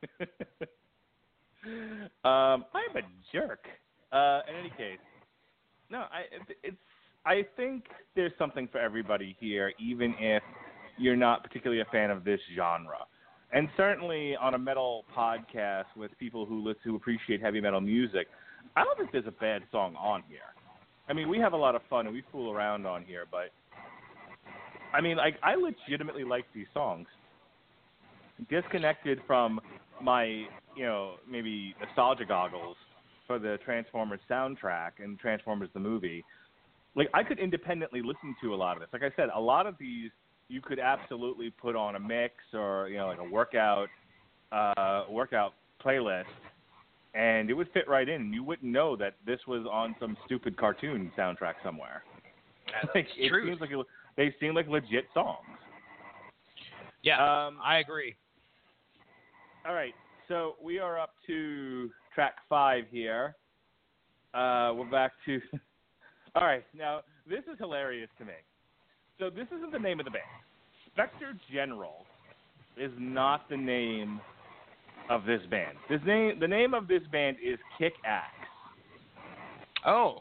I'm a jerk. In any case, no, I think there's something for everybody here, even if you're not particularly a fan of this genre. And certainly on a metal podcast with people who appreciate heavy metal music, I don't think there's a bad song on here. I mean, we have a lot of fun and we fool around on here, but I mean, I legitimately like these songs. Disconnected from my, maybe nostalgia goggles for the Transformers soundtrack and Transformers the movie, I could independently listen to a lot of this. Like I said, a lot of these you could absolutely put on a mix or, a workout playlist, and it would fit right in. And you wouldn't know that this was on some stupid cartoon soundtrack somewhere. That's true. Seems like they seem like legit songs. Yeah, I agree. All right, so we are up to track 5 here. We're back to... All right, now, this is hilarious to me. So this isn't the name of the band. Spectre General is not the name of this band. The name of this band is Kick Axe. Oh.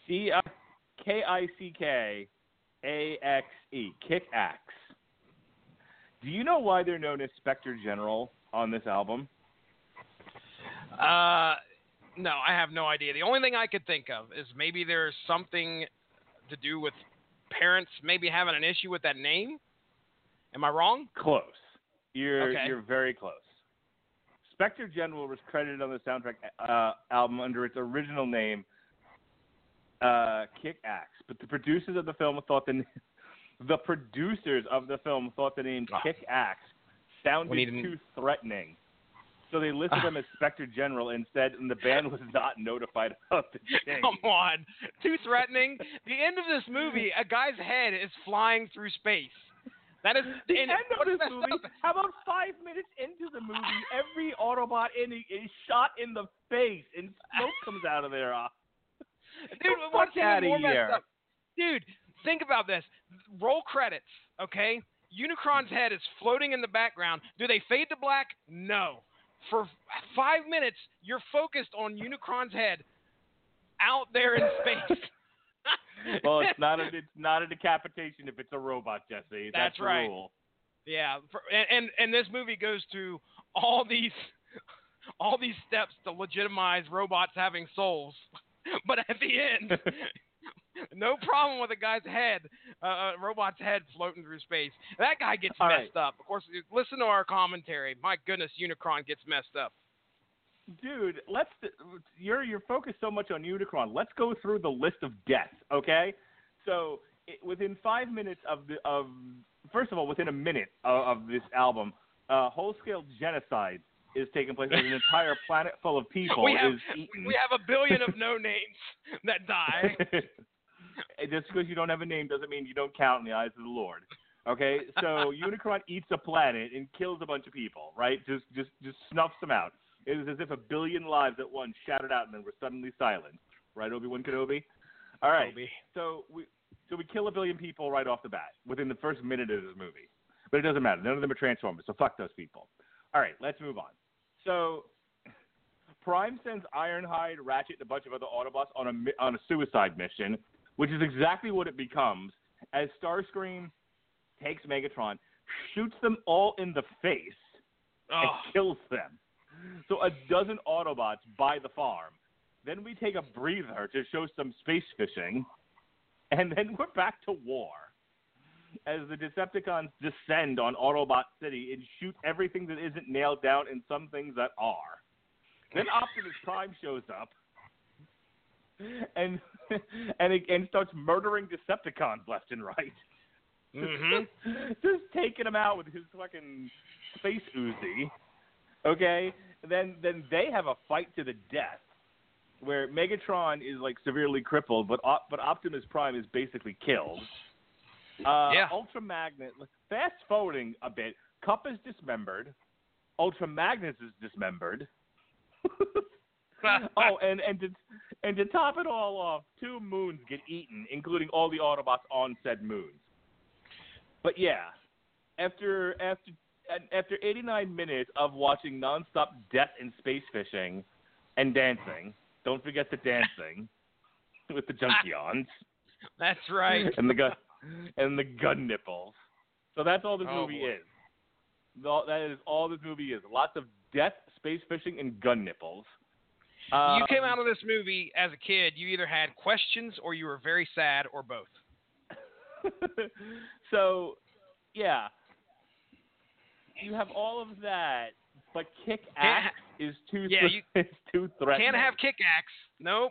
KickAxe. Kick Axe. Do you know why they're known as Spectre General on this album? No, I have no idea. The only thing I could think of is maybe there's something to do with parents maybe having an issue with that name. Am I wrong? Close. You're very close. Spectre General was credited on the soundtrack album under its original name, Kick Axe, but the producers of the film thought the name Kick Axe sounded too threatening. So they listed them as Spectre General instead, and the band was not notified of the change. Come on. Too threatening? The end of this movie, a guy's head is flying through space. That is the end of this movie. How about 5 minutes into the movie, every Autobot is shot in the face, and smoke comes out of their Dude, what's even more messed up? Dude, think about this. Roll credits, okay? Unicron's head is floating in the background. Do they fade to black? No. For 5 minutes, you're focused on Unicron's head out there in space. Well, it's not a decapitation if it's a robot, Jesse. That's the right. rule. Yeah, and this movie goes through all these steps to legitimize robots having souls, but at the end, no problem with a guy's head, a robot's head floating through space. That guy gets messed up. Of course, listen to our commentary. My goodness, Unicron gets messed up. Dude, you're focused so much on Unicron. Let's go through the list of deaths, okay? So within 5 minutes of first of all, within a minute of this album, whole-scale genocide is taking place. An entire planet full of people is eaten. We have a billion of no names that die. Just because you don't have a name doesn't mean you don't count in the eyes of the Lord. Okay, so Unicron eats a planet and kills a bunch of people, right? Just snuffs them out. It is as if a billion lives at once shattered out and then were suddenly silent. Right, Obi-Wan Kenobi? All right. Obi. So we kill a billion people right off the bat within the first minute of this movie. But it doesn't matter. None of them are Transformers, so fuck those people. All right, let's move on. So Prime sends Ironhide, Ratchet, and a bunch of other Autobots on a suicide mission, which is exactly what it becomes as Starscream takes Megatron, shoots them all in the face, and kills them. So a dozen Autobots buy the farm. Then we take a breather to show some space fishing, and then we're back to war as the Decepticons descend on Autobot City and shoot everything that isn't nailed down and some things that are. Then Optimus Prime shows up and starts murdering Decepticons left and right. Mm-hmm. Just taking them out with his fucking space Uzi. Okay? Then they have a fight to the death where Megatron is like severely crippled, but Optimus Prime is basically killed. Ultra Magnus, fast forwarding a bit, Cup is dismembered. Ultra Magnus is dismembered. And to top it all off, 2 moons get eaten, including all the Autobots on said moons. But yeah, after 89 minutes of watching nonstop death and space fishing and dancing, don't forget the dancing with the Junkions. That's right. And the gun nipples. So that's all this movie is. That is all this movie is. Lots of death, space fishing, and gun nipples. You came out of this movie as a kid. You either had questions or you were very sad or both. So, yeah. You have all of that, but Kick-Axe is too threatening. Can't have Kick-Axe. Nope.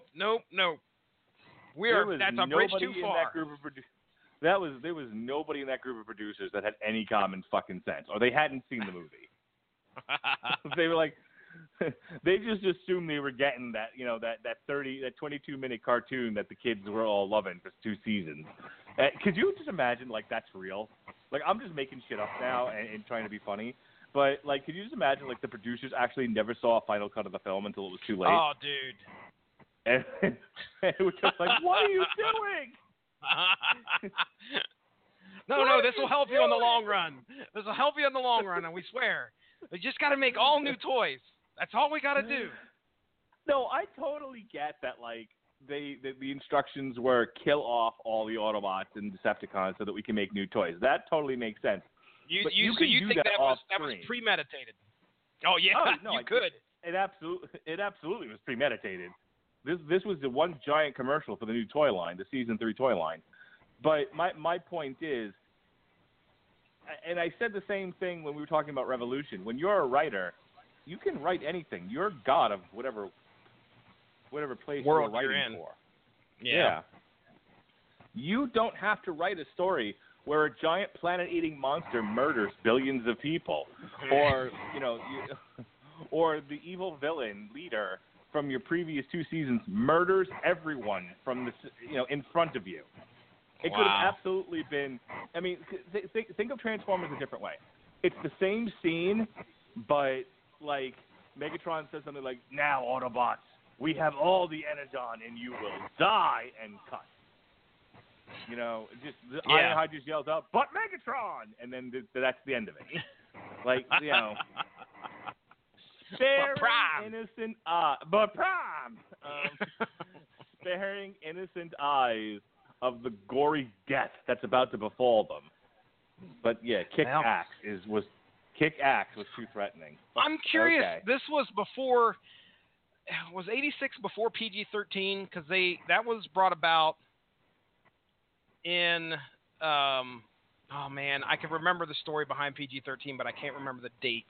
That's a bridge too far. There was nobody in that group of producers that had any common fucking sense, or they hadn't seen the movie. They were like, they just assumed they were getting that 22-minute cartoon that the kids were all loving for 2 seasons. Could you just imagine like that's real? Like I'm just making shit up now and trying to be funny, but like could you just imagine like the producers actually never saw a final cut of the film until it was too late? Oh, dude. And it was just like, what are you doing? No, this will help you in the long run. This will help you in the long run, and we swear. We just got to make all new toys. That's all we got to do. No, I totally get that. Like the instructions were kill off all the Autobots and Decepticons so that we can make new toys. That totally makes sense. You think that was premeditated? Oh yeah, no, you could. It absolutely was premeditated. This was the one giant commercial for the new toy line, the season 3 toy line. But my point is, and I said the same thing when we were talking about Revolution. When you're a writer, you can write anything. You're god of whatever place world you're you're writing in. for. Yeah. You don't have to write a story where a giant planet-eating monster murders billions of people, or or the evil villain leader from your previous 2 seasons murders everyone from the in front of you. It could have absolutely been. I mean, think of Transformers a different way. It's the same scene, but like Megatron says something like, "Now, Autobots, we have all the Energon, and you will die," and cut. Ironhide just yells out, "But Megatron!" and then that's the end of it. Like, sparing innocent but Prime, sparing innocent eyes of the gory death that's about to befall them. But yeah, Kick-Axe was too threatening. I'm curious. Okay. This was before. Was 86 before PG-13? Because that was brought about in. Oh man, I can remember the story behind PG-13, but I can't remember the dates.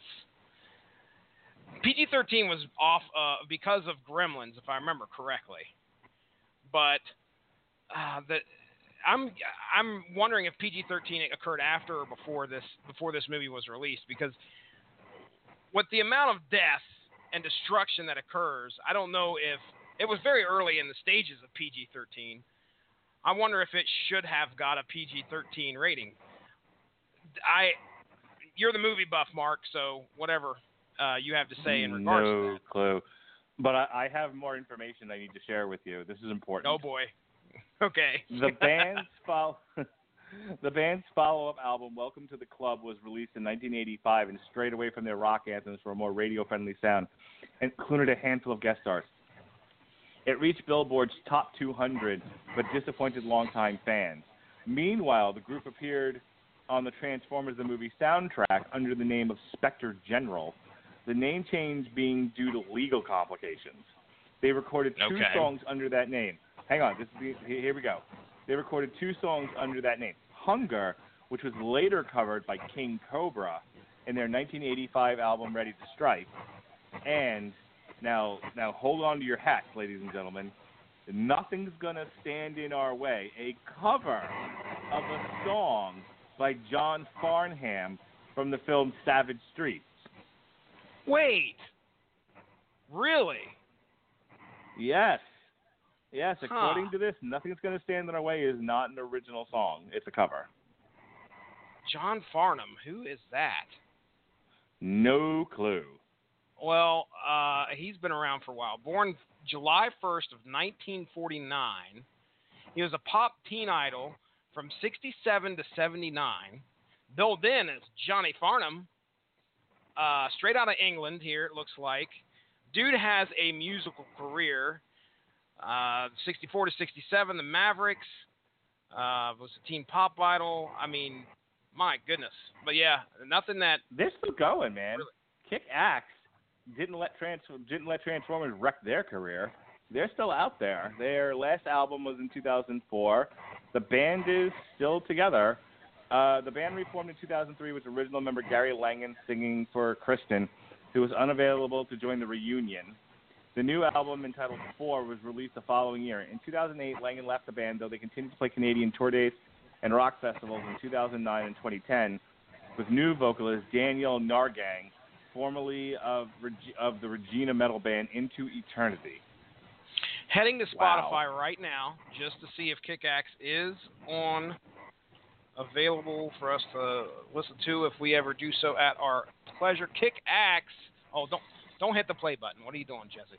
PG-13 was off because of Gremlins, if I remember correctly. But I'm wondering if PG-13 occurred after or before this movie was released, because with the amount of death and destruction that occurs, I don't know if it was very early in the stages of PG-13. I wonder if it should have got a PG-13 rating. You're the movie buff, Mark, so whatever you have to say in regards to that. No clue. But I have more information I need to share with you. This is important. Oh, boy. Okay. The band's follow-up album, Welcome to the Club, was released in 1985 and strayed away from their rock anthems for a more radio-friendly sound and included a handful of guest stars. It reached Billboard's top 200, but disappointed longtime fans. Meanwhile, the group appeared on the Transformers the movie soundtrack under the name of Spectre General, the name change being due to legal complications. They recorded two songs under that name. Hang on, here we go. They recorded 2 songs under that name. Hunger, which was later covered by King Cobra in their 1985 album Ready to Strike. And now hold on to your hats, ladies and gentlemen. Nothing's Gonna Stand in Our Way, a cover of a song by John Farnham from the film Savage Streets. Wait. Really? Yes. Yes, according to this, Nothing's Gonna Stand in Our Way is not an original song. It's a cover. John Farnham, who is that? No clue. Well, he's been around for a while. Born July 1st of 1949, he was a pop teen idol from 67 to 79. Billed in as Johnny Farnham, straight out of England here, it looks like. Dude has a musical career. 64 to 67, the Mavericks, was a teen pop idol. I mean, my goodness. But yeah, nothing that... They're still going, man. Really? Kick-Axe didn't let Transformers wreck their career. They're still out there. Their last album was in 2004. The band is still together. The band reformed in 2003 with original member Gary Langan singing for Kristen, who was unavailable to join the reunion. The new album, entitled 4, was released the following year. In 2008, Langan left the band, though they continued to play Canadian tour dates and rock festivals in 2009 and 2010 with new vocalist Daniel Nargang, formerly of the Regina metal band Into Eternity. Heading to Spotify right now just to see if Kick-Axe is available for us to listen to if we ever do so at our pleasure. Kick-Axe. Oh, don't hit the play button. What are you doing, Jesse?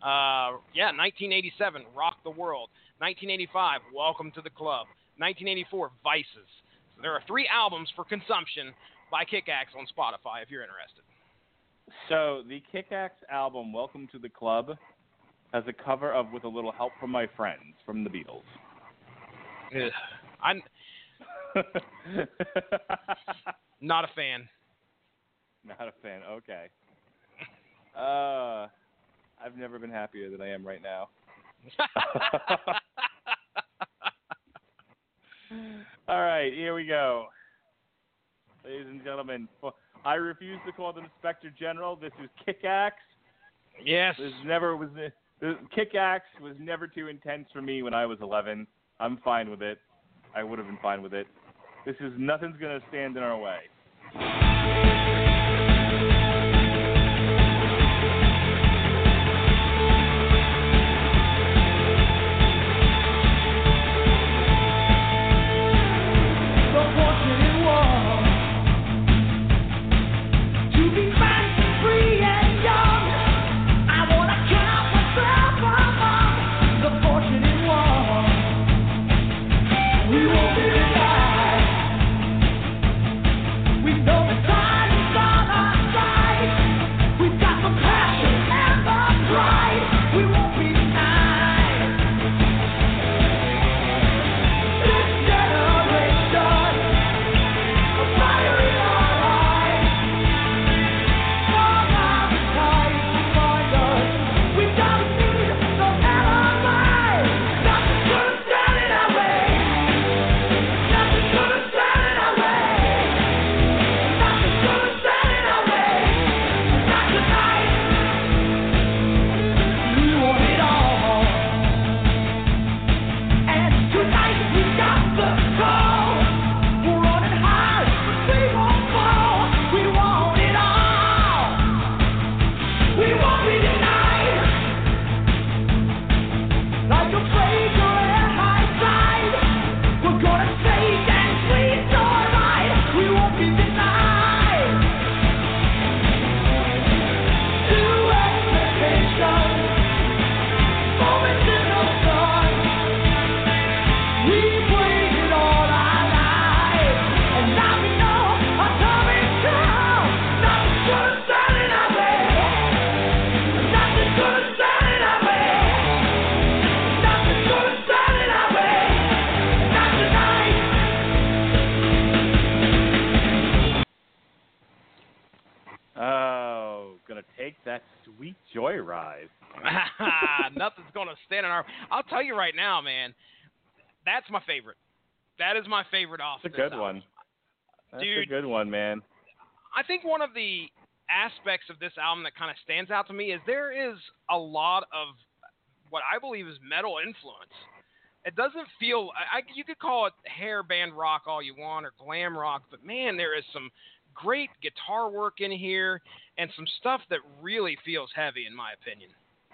1987, Rock the World. 1985, Welcome to the Club. 1984, Vices. So there are 3 albums for consumption by Kick-Axe on Spotify if you're interested. So the Kick-Axe album, Welcome to the Club, has a cover of With a Little Help from My Friends from the Beatles. I'm not a fan. Not a fan, okay. I've never been happier than I am right now. All right, here we go. Ladies and gentlemen, I refuse to call them Spectre General. This is Kick-Axe. Yes. Kick-Axe was never too intense for me when I was 11. I'm fine with it. I would have been fine with it. This is Nothing's Gonna Stand in Our Way. Sweet Joyride. Nothing's gonna stand in our. I'll tell you right now, man. That's my favorite. That is my favorite off That's a this good album. one. That's Dude, a good one, man. I think one of the aspects of this album that kind of stands out to me is there is a lot of what I believe is metal influence. It doesn't feel. You could call it hair band rock all you want or glam rock, but man, there is some great guitar work in here and some stuff that really feels heavy, in my opinion.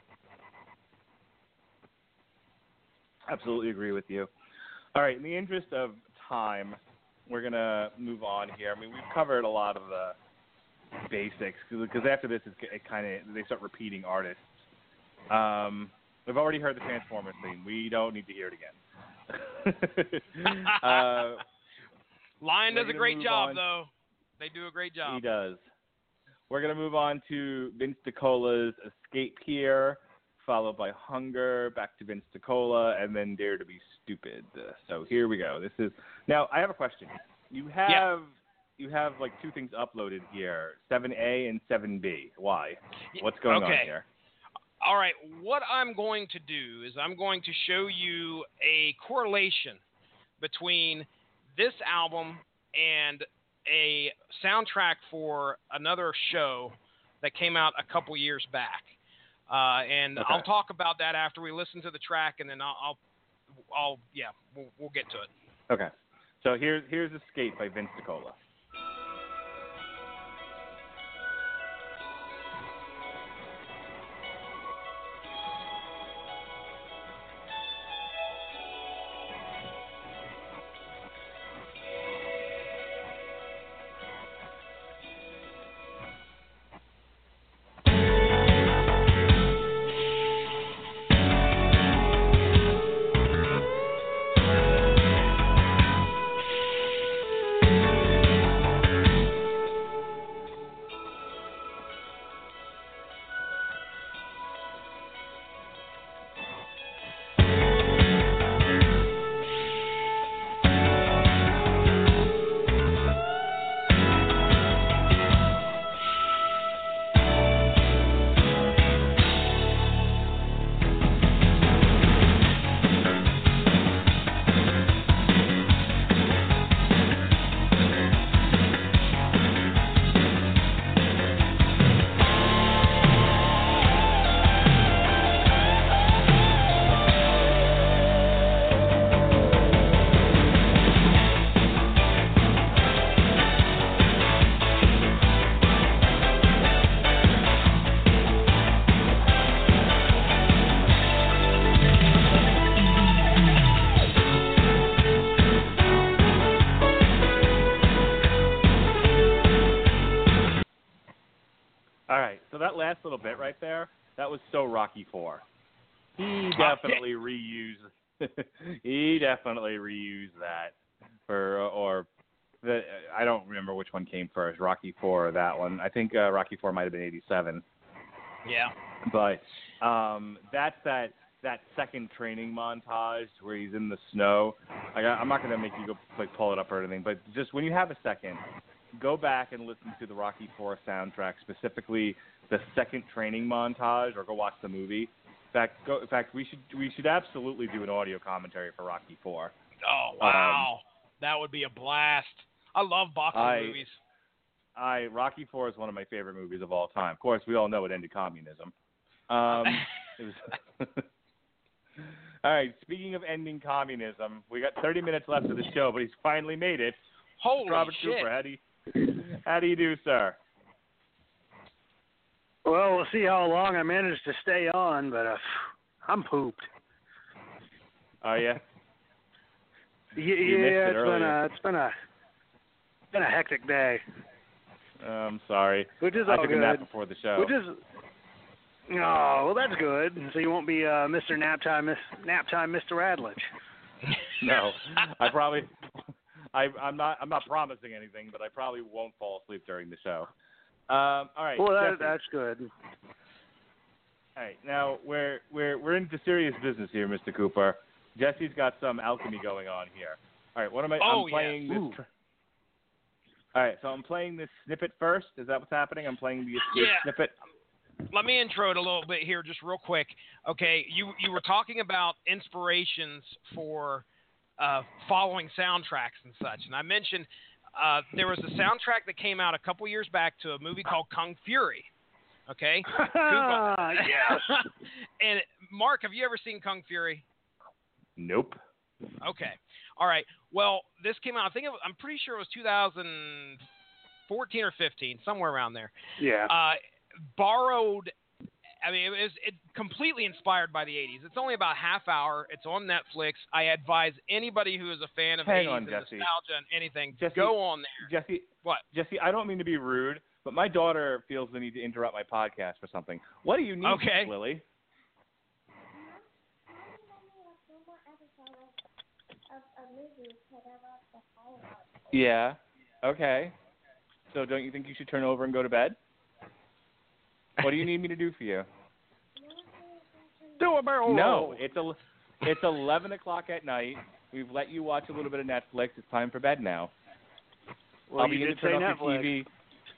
Absolutely agree with you. All right, in the interest of time, we're going to move on here. I mean, we've covered a lot of the basics because after this, they start repeating artists. We've already heard the Transformers theme. We don't need to hear it again. Lion does a great job, on. though. They do a great job. He does. We're going to move on to Vince DiCola's Escape here, followed by Hunger, back to Vince DiCola, and then Dare to Be Stupid. So here we go. Now, I have a question. You have like two things uploaded here, 7A and 7B. Why? What's going on here? All right. What I'm going to do is I'm going to show you a correlation between this album and a soundtrack for another show that came out a couple years back. And okay. I'll talk about that after we listen to the track, and then we'll get to it. Okay. So here's Escape by Vince DiCola. So that last little bit right there, that was so Rocky IV. He definitely reused that I don't remember which one came first, Rocky IV or that one. I think Rocky IV might have been 87. Yeah. But that's that second training montage where he's in the snow. I'm not going to make you go pull it up or anything, but just when you have a second, go back and listen to the Rocky IV soundtrack, specifically the second training montage, or go watch the movie. In fact, we should absolutely do an audio commentary for Rocky IV. Oh wow, that would be a blast. I love boxing movies. Rocky IV is one of my favorite movies of all time. Of course, we all know it ended communism. It was all right. Speaking of ending communism, we got 30 minutes left of the show, but he's finally made it. Holy Robert shit! Cooper, how do you do, sir? Well, we'll see how long I manage to stay on, but I'm pooped. Are you? Yeah, it's been a hectic day. I'm sorry. Which is I all took good. a nap before the show. Well, that's good. So you won't be Mr. Naptime, Mr. Radlich. No, I'm not promising anything, but I probably won't fall asleep during the show. All right. Well, that's good. All right, now we're into serious business here, Mr. Cooper. Jesse's got some alchemy going on here. All right, what am I? I'm playing this. All right, so I'm playing this snippet first. Is that what's happening? I'm playing the snippet. let me intro it a little bit here, just real quick. Okay, you were talking about inspirations for following soundtracks and such, and I mentioned there was a soundtrack that came out a couple years back to a movie called Kung Fury. Okay. Yes. And Mark, have you ever seen Kung Fury? Nope. Okay. All right. Well, this came out. I'm pretty sure it was 2014 or 15, somewhere around there. Yeah. Borrowed. I mean, it completely inspired by the 80s. It's only about half hour. It's on Netflix. I advise anybody who is a fan of 80s and Jesse. nostalgia and anything, Jesse, go on there. Jesse, What? Jesse, I don't mean to be rude, but my daughter feels the need to interrupt my podcast for something. What do you need, Okay. Lily? Yeah. Okay. So don't you think you should turn over and go to bed? What do you need me to do for you? Do a barrel No, roll. it's 11 o'clock at night. We've let you watch a little bit of Netflix. It's time for bed now. Well, I'll be you in did to turn say off your Netflix.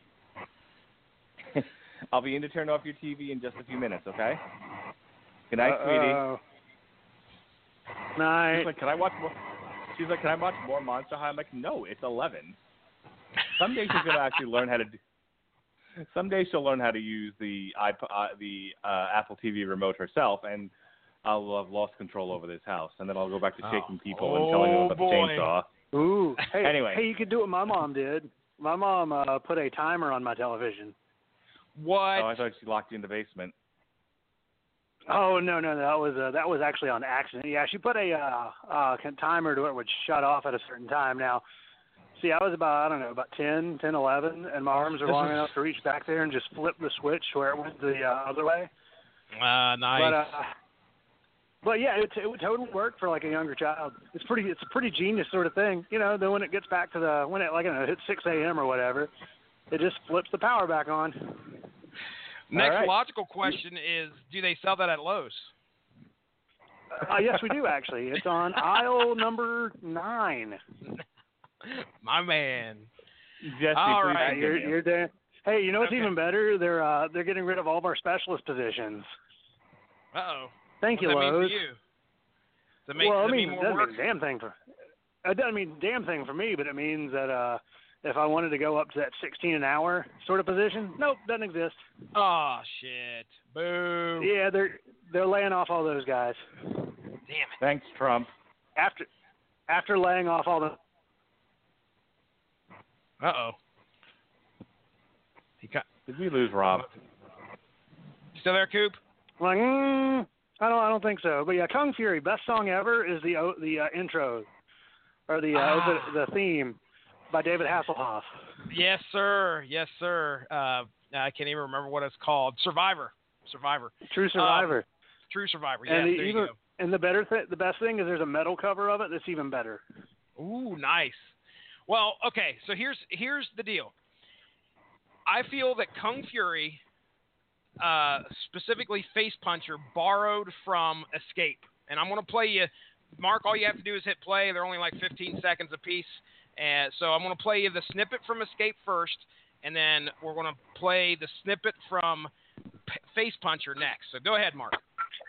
TV. I'll be in to turn off your TV in just a few minutes, okay? Good night, sweetie. Night. She's like, can I watch more Monster High? I'm like, no, it's 11. Someday she's gonna actually learn how to. Someday she'll learn how to use the Apple TV remote herself, and I'll have lost control over this house, and then I'll go back to shaking people and telling them about the chainsaw. Ooh. Hey, Anyway. Hey, you could do what my mom did. My mom put a timer on my television. What? Oh, I thought she locked you in the basement. Oh no, that was actually on accident. Yeah, she put a timer to it would shut off at a certain time. Now, see, I was about 10, 11, and my arms are long enough to reach back there and just flip the switch where it went the other way. Nice. But yeah, it would totally work for like a younger child. It's a pretty genius sort of thing, you know. Then when it gets back to when it hits 6 a.m. or whatever, it just flips the power back on. Next right. logical question is, do they sell that at Lowe's? Yes, we do actually. It's on aisle number 9. My man. Jesse, All please right. continue. You're there. Hey, you know what's Okay. even better? They're getting rid of all of our specialist positions. Uh-oh. Thank you, What does that mean Lowe's. for you? Does it mean it more doesn't work? mean a damn thing for. It doesn't mean a damn thing for me, but it means that if I wanted to go up to that 16 an hour sort of position, nope, doesn't exist. Oh, shit. Boo. Yeah, they're laying off all those guys. Damn it. Thanks, Trump. After laying off all the. Uh-oh. Did we lose Rob? Still there, Coop? Like, I don't think so. But yeah, Kung Fury, best song ever is the intro, or the theme by David Hasselhoff. Yes, sir. Yes, sir. I can't even remember what it's called. Survivor. True Survivor. True Survivor. Yes, And there you go. And the best thing is there's a metal cover of it that's even better. Ooh, nice. Well, okay, so here's the deal. I feel that Kung Fury, specifically Face Puncher, borrowed from Escape. And I'm going to play you, Mark, all you have to do is hit play. They're only like 15 seconds apiece. And so I'm going to play you the snippet from Escape first, and then we're going to play the snippet from Face Puncher next. So go ahead, Mark.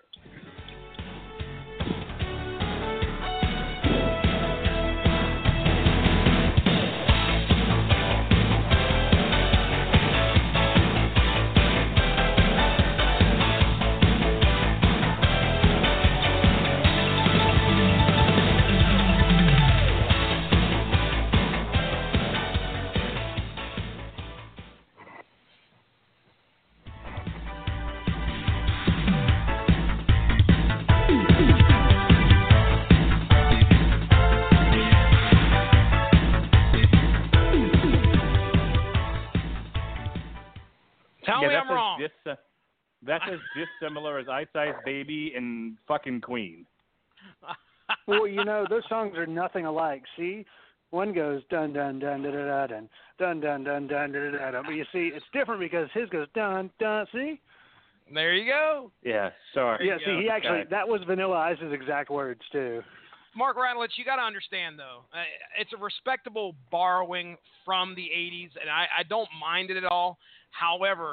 Tell me I'm wrong. That's as dissimilar as Ice Ice Baby and fucking Queen. Well, you know, those songs are nothing alike. See, one goes dun dun dun da da da dun dun dun dun dun da da da. But you see, it's different because his goes dun dun. See? There you go. Yeah, sorry. Yeah. See, he actually Okay. that was Vanilla Ice's exact words too. Mark Radulich, you got to understand, though, it's a respectable borrowing from the 80s, and I don't mind it at all. However,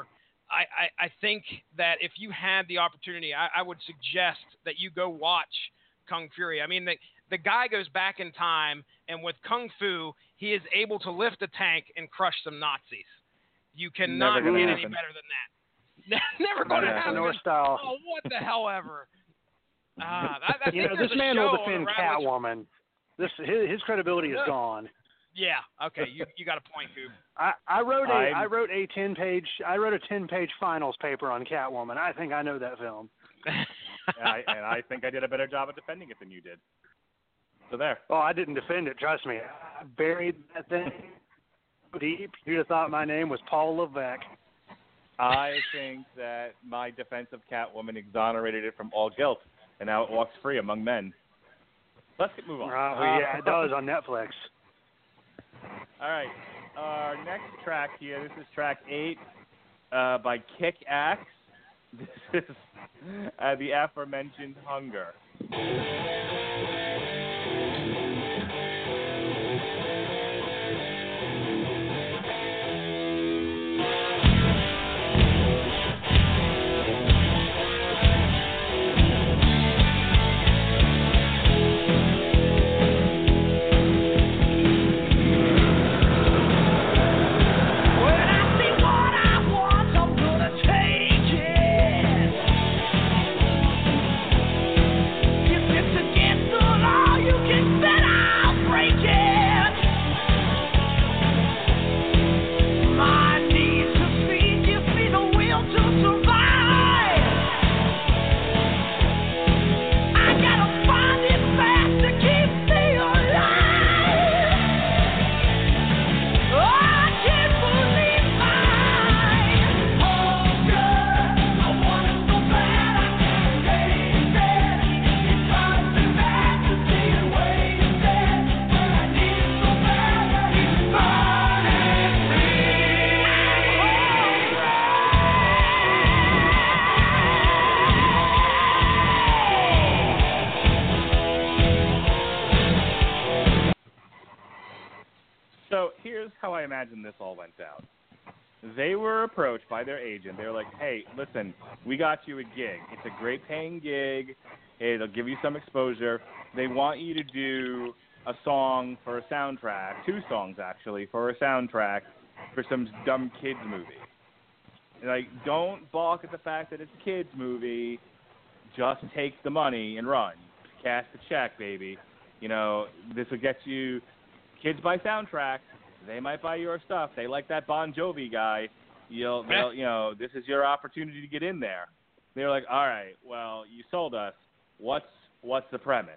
I think that if you had the opportunity, I would suggest that you go watch Kung Fury. I mean, the guy goes back in time, and with Kung Fu, he is able to lift a tank and crush some Nazis. You cannot get any better than that. Never going to happen. Style. Oh, what the hell ever. I think this man will defend Catwoman. His credibility is gone. Yeah. Okay. You got a point, Coop. I wrote a 10-page finals paper on Catwoman. I think I know that film. and I think I did a better job of defending it than you did. So there. Oh, I didn't defend it. Trust me. I buried that thing deep. You'd have thought my name was Paul Levesque. I think that my defense of Catwoman exonerated it from all guilt, and now it walks free among men. Let's move on. Yeah, it does on Netflix. All right. Our next track here, this is track 8 by Kick Axe. This is the aforementioned Hunger. So here's how I imagine this all went down. They were approached by their agent. They were like, hey, listen, we got you a gig. It's a great paying gig. It'll give you some exposure. They want you to do a song for a soundtrack, 2 songs actually, for a soundtrack for some dumb kids movie. Like, don't balk at the fact that it's a kids movie. Just take the money and run. Cash the check, baby. You know, this will get you... Kids buy soundtracks. They might buy your stuff. They like that Bon Jovi guy. This is your opportunity to get in there. They're like, all right, well, you sold us. What's the premise?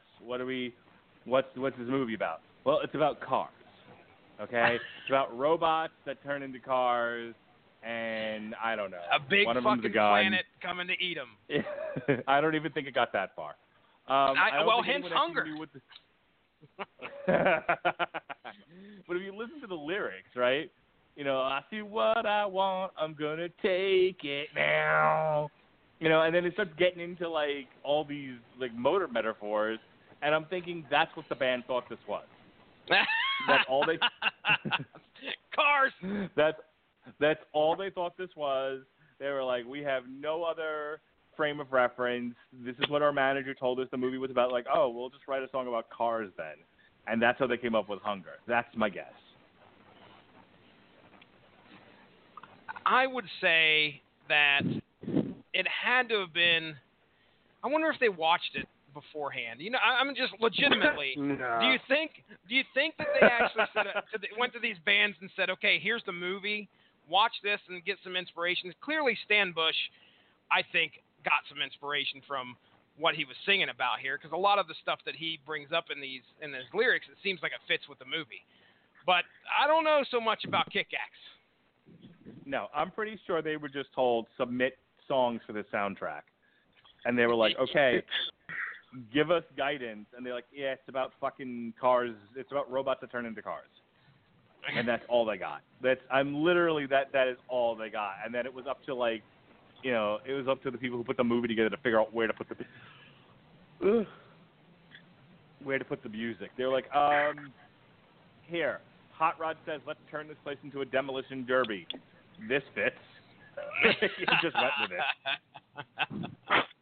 What's this movie about? Well, it's about cars. Okay, it's about robots that turn into cars, and I don't know. A big fucking planet coming to eat them. I don't even think it got that far. Hence Hunger. But if you listen to the lyrics, right? You know, I see what I want, I'm gonna take it now. You know, and then it starts getting into like all these like motor metaphors, and I'm thinking that's what the band thought this was. That's all they cars. That's all they thought this was. They were like, we have no other frame of reference. This is what our manager told us the movie was about. Like, oh, we'll just write a song about cars then. And that's how they came up with Hunger. That's my guess. I would say that it had to have been. I wonder if they watched it beforehand. You know, I'm just legitimately. No. Do you think that they actually went to these bands and said, okay, here's the movie, watch this and get some inspiration? Clearly, Stan Bush, I think, got some inspiration from what he was singing about here, because a lot of the stuff that he brings up in his lyrics, it seems like it fits with the movie. But I don't know so much about Kick Axe. No, I'm pretty sure they were just told, submit songs for the soundtrack. And they were like, okay, give us guidance. And they're like, yeah, it's about fucking cars. It's about robots that turn into cars. And that's all they got. That is all they got. And then it was up to like, you know, it was up to the people who put the movie together to figure out where to put the music. They were like, here, Hot Rod says, let's turn this place into a demolition derby. This fits. You just went with it.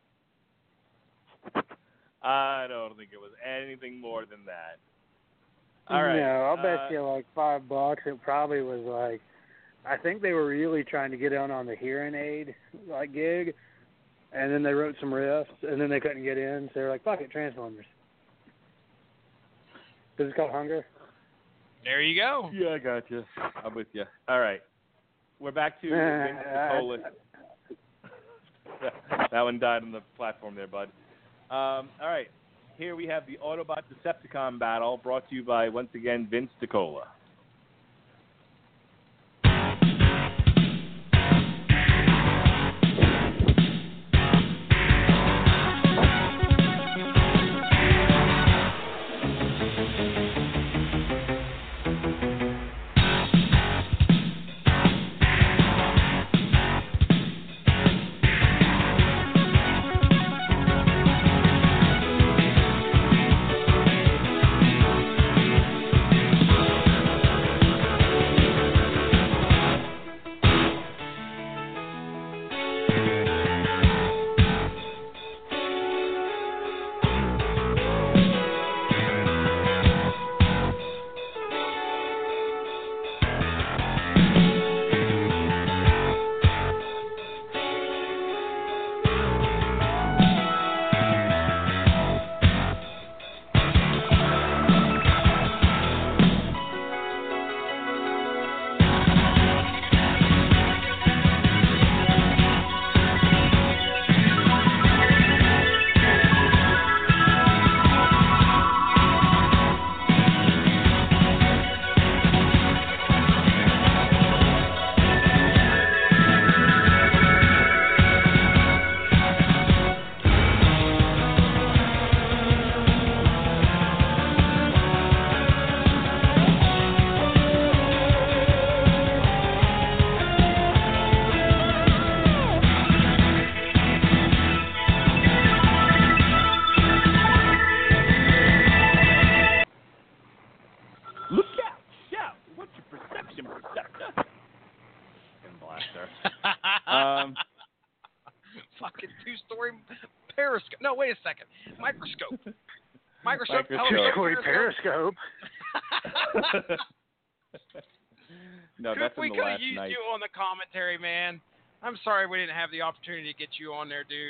I don't think it was anything more than that. All right. No, I'll bet you like $5. It probably was like, I think they were really trying to get on the hearing aid like gig, and then they wrote some riffs, and then they couldn't get in, so they're like, fuck it, Transformers. This is called Hunger. There you go. Yeah, I got you. I'm with you. All right. We're back to Vince DiCola. That one died on the platform there, bud. All right. Here we have the Autobot Decepticon battle brought to you by, once again, Vince DiCola. Fucking two-story periscope. No, wait a second. Microscope. Microscope. Two-story periscope. No, that's we in the could last have used night. you on the commentary, man. I'm sorry we didn't have the opportunity to get you on there, dude.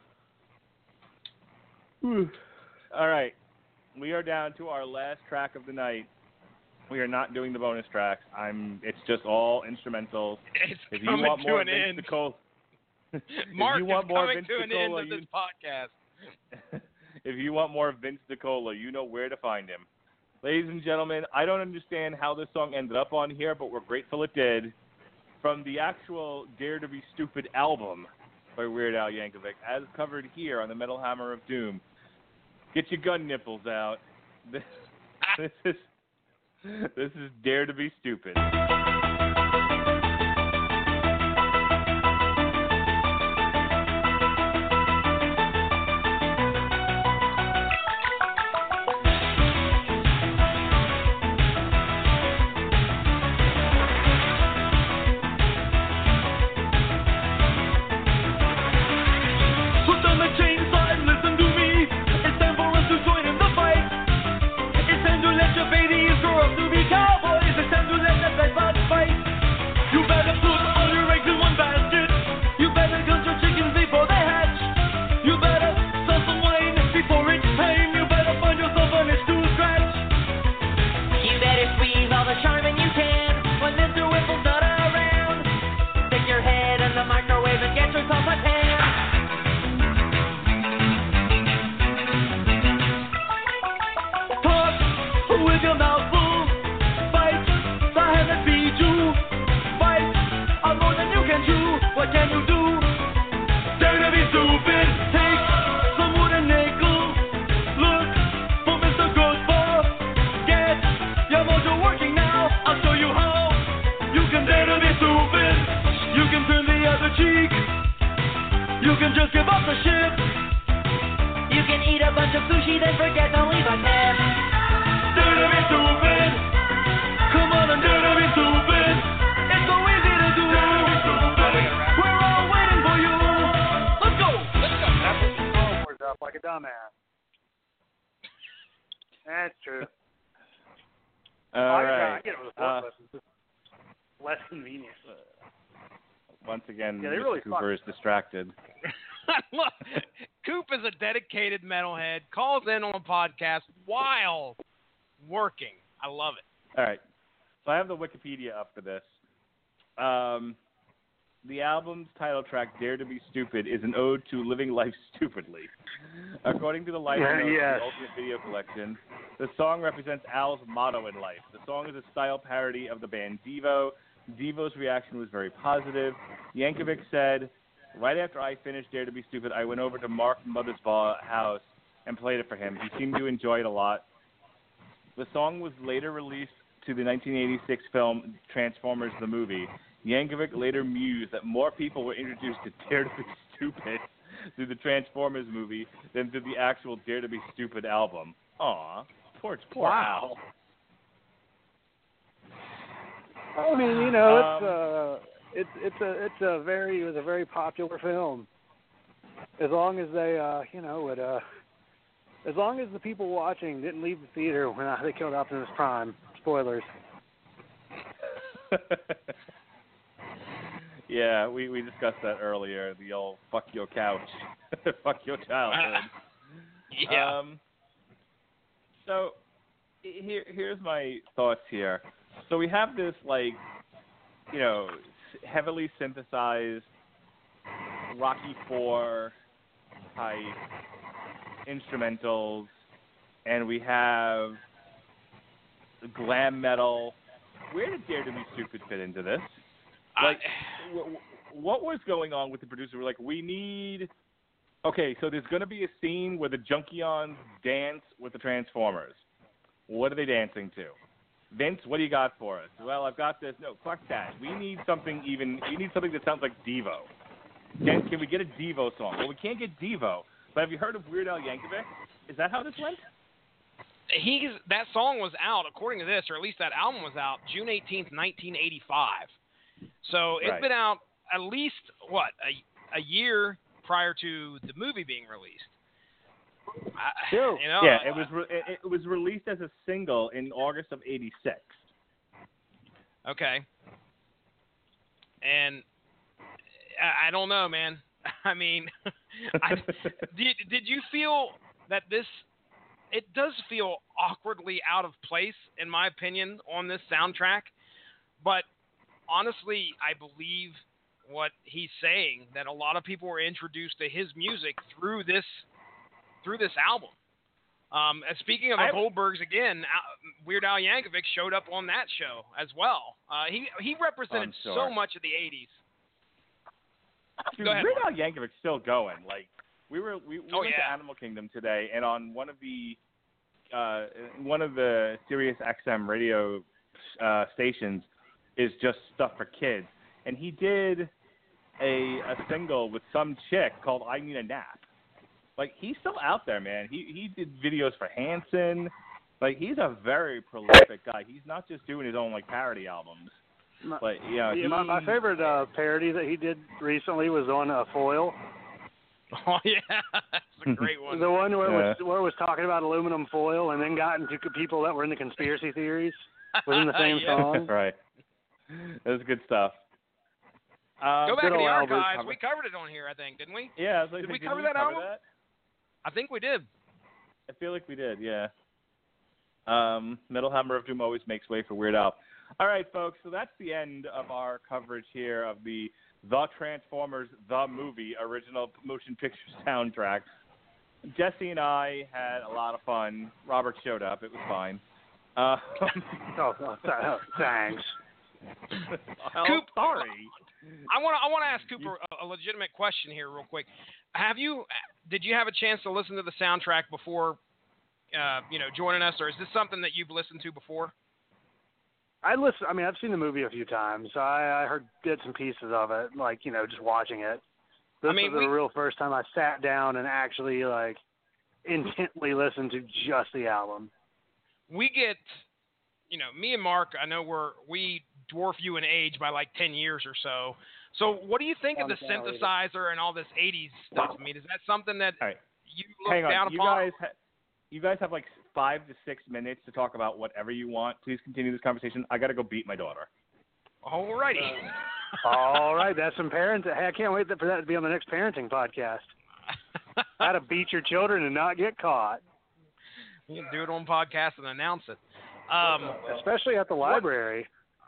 All right. We are down to our last track of the night. We are not doing the bonus tracks. It's just all instrumentals. It's If you coming want to more an Vince end. DiCola, Mark you want is more coming Vince to an DiCola, end of this podcast. if you want more Vince DiCola, you know where to find him. Ladies and gentlemen, I don't understand how this song ended up on here, but we're grateful it did. From the actual Dare to Be Stupid album by Weird Al Yankovic, as covered here on the Metal Hammer of Doom. Get your gun nipples out. This is Dare to Be Stupid. Put on the chainsaw and listen to me. It's time for us to join in the fight. It's time to let your babies grow up to be cowboys. It's time to let the bad bugs fight. You better put all your eggs in one basket. You better count your chickens before they hatch. You better sell some wine before it's time. You better find yourself an itch to scratch. You better squeeze all the charming you can when Mr. Whipple's not around. Stick your head in the microwave and get yourself a tan. Talk with your mouth full. Fight the hand that feeds you. Fight on more than you can chew. What can you do? Dare to be stupid. Take some wooden nickel. Look for Mr. Goodbar. Get your mojo working now. I'll show you how. You can dare to be stupid. You can turn the other cheek. You can just give up the shit. You can eat a bunch of sushi, then forget to leave a tip. Dare to be stupid. Come on and dare to be stupid. It's so easy to do. Dare to be stupid. That's true. All I right. get it with forklifts. It's just less convenient. Once again, Yeah, they Mr. really Cooper is distracted. Look, Coop is a dedicated metalhead, calls in on a podcast while working. I love it. All right. So I have the Wikipedia up for this. The album's title track, Dare to Be Stupid, is an ode to living life stupidly. According to the liner notes of Yes. the Ultimate Video Collection, the song represents Al's motto in life. The song is a style parody of the band Devo. Devo's reaction was very positive. Yankovic said, right after I finished Dare to Be Stupid, I went over to Mark Mothersbaugh house and played it for him. He seemed to enjoy it a lot. The song was later released to the 1986 film Transformers the Movie. Yankovic later mused that more people were introduced to Dare to Be Stupid through the Transformers movie than through the actual Dare to Be Stupid album. Aw, poor Al. I mean, you know, it was a very popular film. As long as they, as long as the people watching didn't leave the theater when they killed Optimus Prime. Spoilers. Yeah, we discussed that earlier. The old fuck your couch, fuck your childhood. Yeah. So here's my thoughts here. So we have this heavily synthesized Rocky IV type instrumentals, and we have glam metal. Where did Dare to Be Stupid fit into this? What was going on with the producer? We're like, we need... Okay, so there's going to be a scene where the Junkions dance with the Transformers. What are they dancing to? Vince, what do you got for us? Well, I've got this. No, fuck that. We need something that sounds like Devo. Can we get a Devo song? Well, we can't get Devo. But have you heard of Weird Al Yankovic? Is that how this went? That song was out, according to this, or at least that album was out, June 18th, 1985. So it's been out at least, a year prior to the movie being released. It was released as a single in August of '86. Okay. And I don't know, man. I mean, did you feel that this? It does feel awkwardly out of place, in my opinion, on this soundtrack. But honestly, I believe what he's saying, that a lot of people were introduced to his music through this album. And speaking of the Goldbergs again, Weird Al Yankovic showed up on that show as well. He represented so much of the 80s. Dude, Go ahead, Weird Mark. Al Yankovic's still going. Like we went to Animal Kingdom today, and on one of the Sirius XM radio stations is just stuff for kids, and he did a single with some chick called "I Need a Nap." Like, he's still out there, man. He did videos for Hanson. Like, he's a very prolific guy. He's not just doing his own parody albums. But my favorite parody that he did recently was on foil. Oh yeah, that's a great one. The one where it was talking about aluminum foil, and then got into people that were into conspiracy theories within the same song. Right. That was good stuff. Go back in the archives. We covered it on here, I think, didn't we? Yeah. Did we cover that album? I think we did. I feel like we did, yeah. Metal Hammer of Doom always makes way for Weird Al. All right, folks, so that's the end of our coverage here of the Transformers, the movie, original motion picture soundtrack. Jesse and I had a lot of fun. Robert showed up. It was fine. Thanks. Coop, sorry. I want to ask Cooper a legitimate question here real quick. Did you have a chance to listen to the soundtrack before joining us, or is this something that you've listened to before? I've seen the movie a few times. So I heard bits and pieces of it, just watching it. This was the real first time I sat down and actually intently listened to just the album. We get, me and Mark, I know we dwarf you in age by 10 years or so. So what do you think of the synthesizer and all this 80s stuff? I mean, is that something that you look down upon? You guys have 5 to 6 minutes to talk about whatever you want. Please continue this conversation. I got to go beat my daughter. Alrighty. All right, that's some parenting. Hey, I can't wait for that to be on the next parenting podcast. How to beat your children and not get caught. You can do it on podcast and announce it. Especially at the library.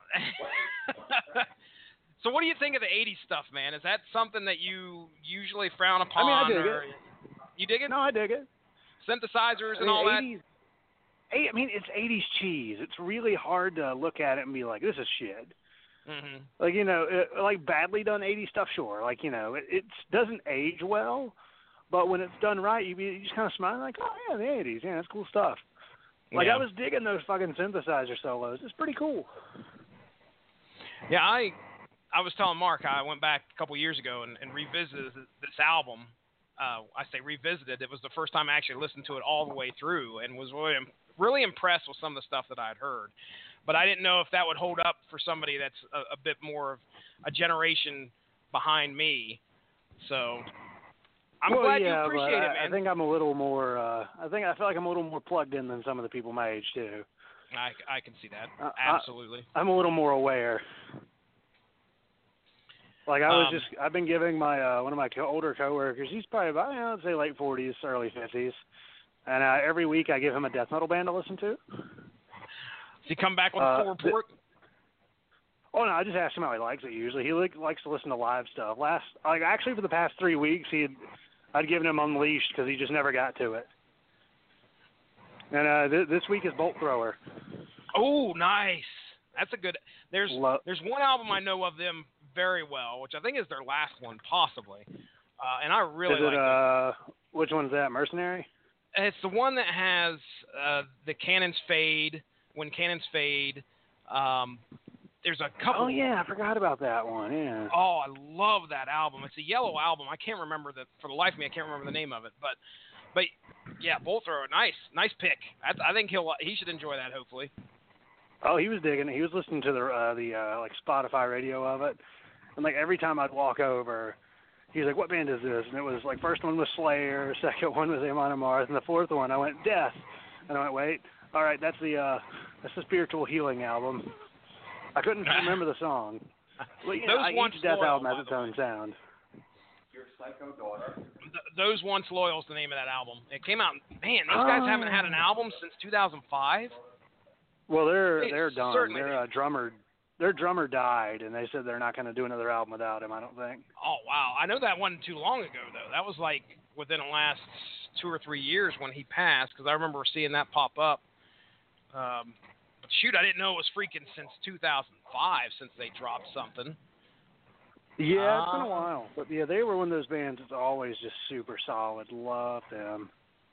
So what do you think of the 80s stuff, man? Is that something that you usually frown upon? I dig it. You dig it? No, I dig it. Synthesizers and all that? 80s, I mean, it's 80s cheese. It's really hard to look at it and be like, this is shit. Mm-hmm. Like, like badly done 80s stuff, sure. Like, it doesn't age well, but when it's done right, you just kind of smile like, oh, yeah, the 80s. Yeah, that's cool stuff. Like, yeah. I was digging those fucking synthesizer solos. It's pretty cool. Yeah, I was telling Mark, I went back a couple years ago and revisited this album. I say revisited. It was the first time I actually listened to it all the way through and was really impressed with some of the stuff that I'd heard. But I didn't know if that would hold up for somebody that's a bit more of a generation behind me. So I'm glad you appreciate it, man. I think I'm a little more. I feel like I'm a little more plugged in than some of the people my age too. I can see that. Absolutely. I'm a little more aware. Like I've been giving my one of my older coworkers. He's probably about I'd say late 40s, early 50s, and every week I give him a death metal band to listen to. Does he come back with a full report? Oh no, I just ask him how he likes it. Usually, he likes to listen to live stuff. Actually for the past 3 weeks, I'd given him Unleashed because he just never got to it. And this week is Bolt Thrower. Oh, nice. That's a good. There's one album I know of them very well, which I think is their last one, possibly. And I really like it. Which one's that? Mercenary? It's the one that has the Cannons Fade. When Cannons Fade, there's a couple. Oh yeah, I forgot about that one. Yeah. Oh, I love that album. It's a yellow album. I can't remember for the life of me. I can't remember the name of it. But yeah, Bolt Thrower, nice pick. I think he should enjoy that. Hopefully. Oh, he was digging it. He was listening to the like Spotify radio of it, and like every time I'd walk over, he's like, "What band is this?" And it was like first one was Slayer, second one was Amon Amarth, and the fourth one I went Death, and I went, "Wait, all right, that's the Spiritual Healing album." I couldn't remember the song. Well, each Death album has its own sound. Your Psycho Daughter. Those Once Loyal is the name of that album. It came out. Man, these guys haven't had an album since 2005. Well, they're done. Their drummer died, and they said they're not going to do another album without him. I don't think. Oh wow, I know that wasn't too long ago though. That was like within the last 2 or 3 years when he passed, because I remember seeing that pop up. Shoot, I didn't know it was freaking since 2005 since they dropped something. Yeah, it's been a while. But yeah, they were one of those bands that's always just super solid. Love them.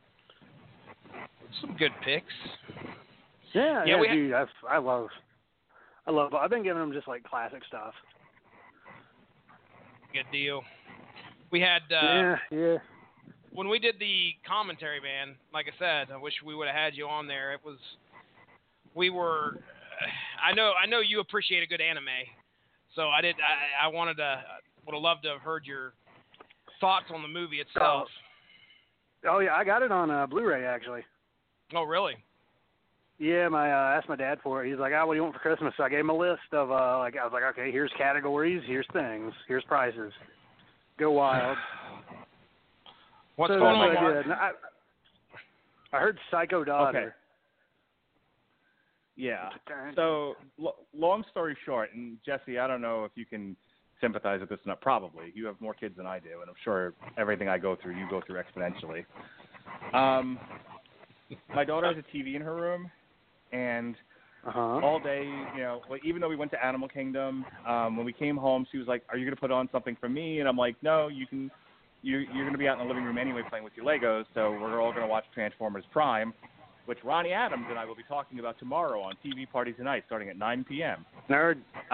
Some good picks. Yeah, dude, I love. I've been giving them just like classic stuff. Good deal. We had yeah. When we did the commentary, man, like I said, I wish we would have had you on there. I know you appreciate a good anime, so I would have loved to have heard your thoughts on the movie itself. Oh yeah, I got it on Blu-ray actually. Oh really? Yeah, I asked my dad for it. He's like, what do you want for Christmas? So I gave him a list of I was like, okay, here's categories, here's things, here's prices. Go wild. What's going on, Mark? I heard Psycho Daughter. Okay. Yeah. So, long story short, and Jesse, I don't know if you can sympathize with this or not. Probably. You have more kids than I do, and I'm sure everything I go through, you go through exponentially. My daughter has a TV in her room, and all day, even though we went to Animal Kingdom, when we came home, she was like, "Are you going to put on something for me?" And I'm like, "No, you can. You're going to be out in the living room anyway playing with your Legos, so we're all going to watch Transformers Prime," which Ronnie Adams and I will be talking about tomorrow on TV Party Tonight, starting at 9 p.m. Nerd.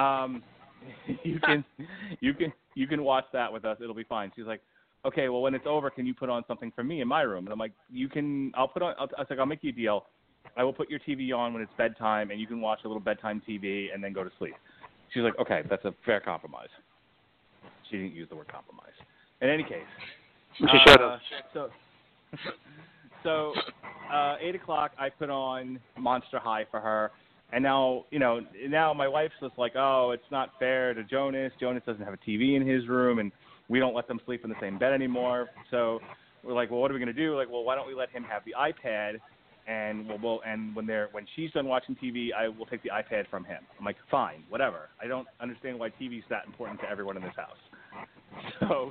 You can watch that with us. It'll be fine. She's like, "Okay, well, when it's over, can you put on something for me in my room?" And I'm like, I'll make you a deal. I will put your TV on when it's bedtime, and you can watch a little bedtime TV and then go to sleep. She's like, "Okay, that's a fair compromise." She didn't use the word compromise. In any case, she should have. So 8 o'clock, I put on Monster High for her. And now, now my wife's just like, oh, it's not fair to Jonas. Jonas doesn't have a TV in his room, and we don't let them sleep in the same bed anymore. So we're like, well, what are we going to do? Like, well, why don't we let him have the iPad, and when she's done watching TV, I will take the iPad from him. I'm like, fine, whatever. I don't understand why TV's that important to everyone in this house. So,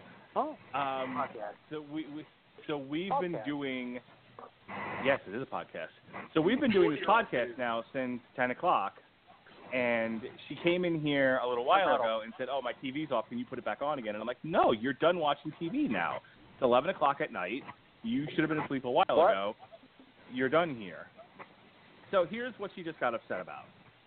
we've been doing. Yes, it is a podcast. So we've been doing this podcast now since 10 o'clock, and she came in here a little while ago and said, oh, my TV's off. Can you put it back on again? And I'm like, no, you're done watching TV now. It's 11 o'clock at night. You should have been asleep a while ago. You're done here. So here's what she just got upset about.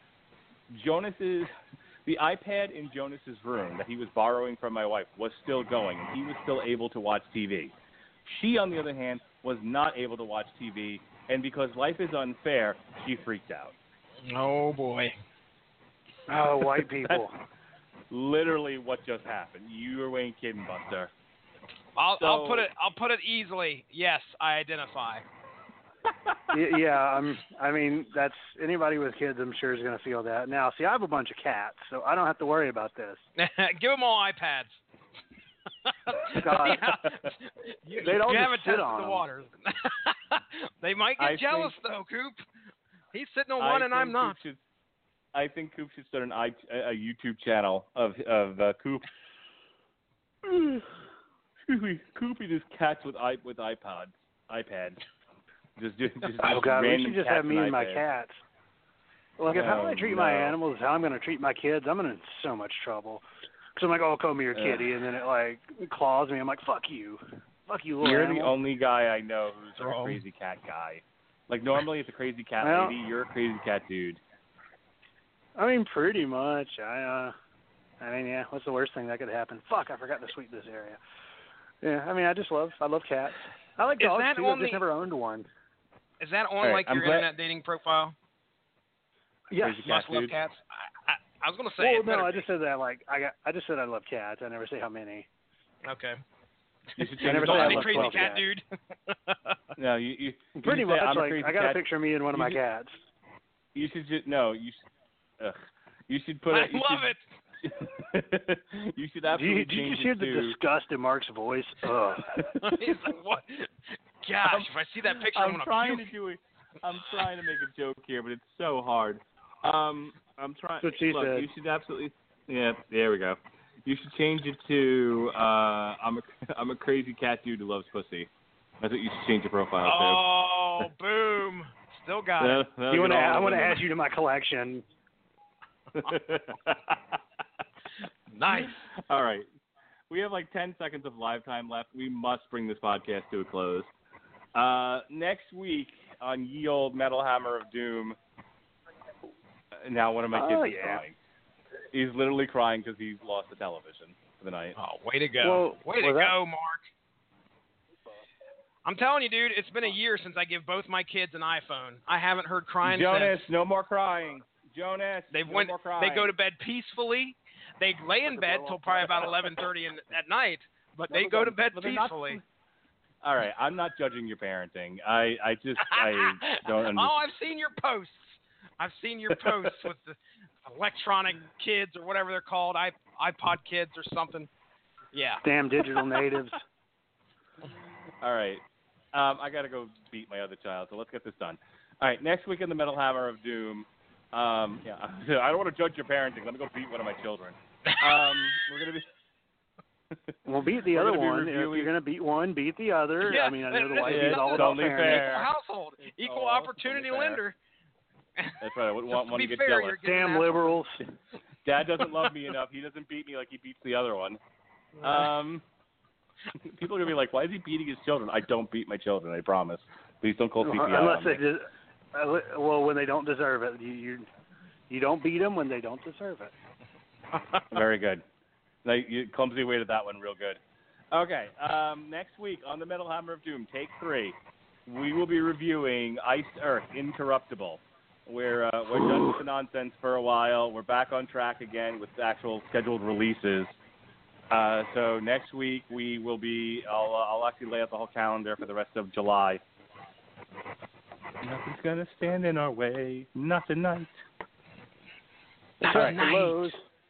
The iPad in Jonas's room that he was borrowing from my wife was still going, and he was still able to watch TV. She, on the other hand, was not able to watch TV, and because life is unfair, she freaked out. Oh, boy. Oh, white people. That's literally what just happened. You ain't kidding, Buster. I'll put it easily. Yes, I identify. Yeah, I mean, that's anybody with kids, I'm sure, is going to feel that. Now, see, I have a bunch of cats, so I don't have to worry about this. Give them all iPads. God. They don't you haven't sit tested on the them. waters. They might get jealous, though, Coop. He's sitting on one and I'm not. I think Coop should start a YouTube channel of Coop. Excuse me, Coop and his cats with iPads. Just oh God, we should just have me and my iPads. cats. Like, if how I treat my animals is how I'm going to treat my kids, I'm in so much trouble. Because I'm like, oh, come here, kitty, and then it claws me. I'm like, fuck you, little You're animal. the only guy I know who's a crazy cat guy. Like, normally it's a crazy cat lady. You're a crazy cat dude. I mean, pretty much. I mean, yeah. What's the worst thing that could happen? Fuck, I forgot to sweep this area. Yeah, I mean, I love cats. I like dogs too. I've just never owned one. Is that on your internet dating profile? Yes. Must love cats. I was gonna say. Well, no, I just said that. Like, I just said I love cats. I never say how many. Okay. I never say I love crazy 12 cat cats. dude. No, you pretty much. I'm like, I got cat. a picture of me and one of my cats. You should just You should put. I love it. You should absolutely Did you change just hear it the to... disgust in Mark's voice? Ugh. He's like, what? Gosh, if I see that picture, I'm trying to make a joke here, but it's so hard. I'm trying. That's what she said. You should absolutely. Yeah, there we go. You should change it to I'm a crazy cat dude who loves pussy. That's what you should change your profile to. Oh, boom! Still got it. I want to add you to my collection. Nice. All right. We have like 10 seconds of live time left. We must bring this podcast to a close. Next week on Ye Olde Metal Hammer of Doom. Now one of my kids is crying. He's literally crying because he's lost the television for the night. Oh, way to go. Way to go, Mark. I'm telling you, dude, it's been a year since I give both my kids an iPhone. I haven't heard crying Jonas, since. no more crying. Jonas, more crying. They go to bed peacefully. They lay in bed till probably about 11:30 at night, but they go to bed peacefully. All right, I'm not judging your parenting. I don't understand. Oh, I've seen your posts. I've seen your posts with the electronic kids or whatever they're called, iPod kids or something. Yeah. Damn digital natives. All right. I got to go beat my other child, so let's get this done. All right, next week in the Metal Hammer of Doom. I don't want to judge your parenting. Let me go beat one of my children. We're going to be... We'll beat the other one. If you're going to beat one, beat the other. Yeah, I mean, I know the wife is is all about fair. fairness. Household. Equal opportunity lender. That's right. I wouldn't want one to get fair, jealous. Damn liberals. Dad doesn't love me enough. He doesn't beat me like he beats the other one. People are going to be like, why is he beating his children? I don't beat my children, I promise. Please don't call CPI Unless on they me. well, when they don't deserve it. You don't beat them when they don't deserve it. Very good. You clumsy weighted that one real good. Okay, next week on the Metal Hammer of Doom, take 3, we will be reviewing Iced Earth Incorruptible. We're done with the nonsense for a while. We're back on track again with actual scheduled releases. So next week we will be. I'll actually lay out the whole calendar for the rest of July. Nothing's gonna stand in our way. Not tonight. Not All right. tonight.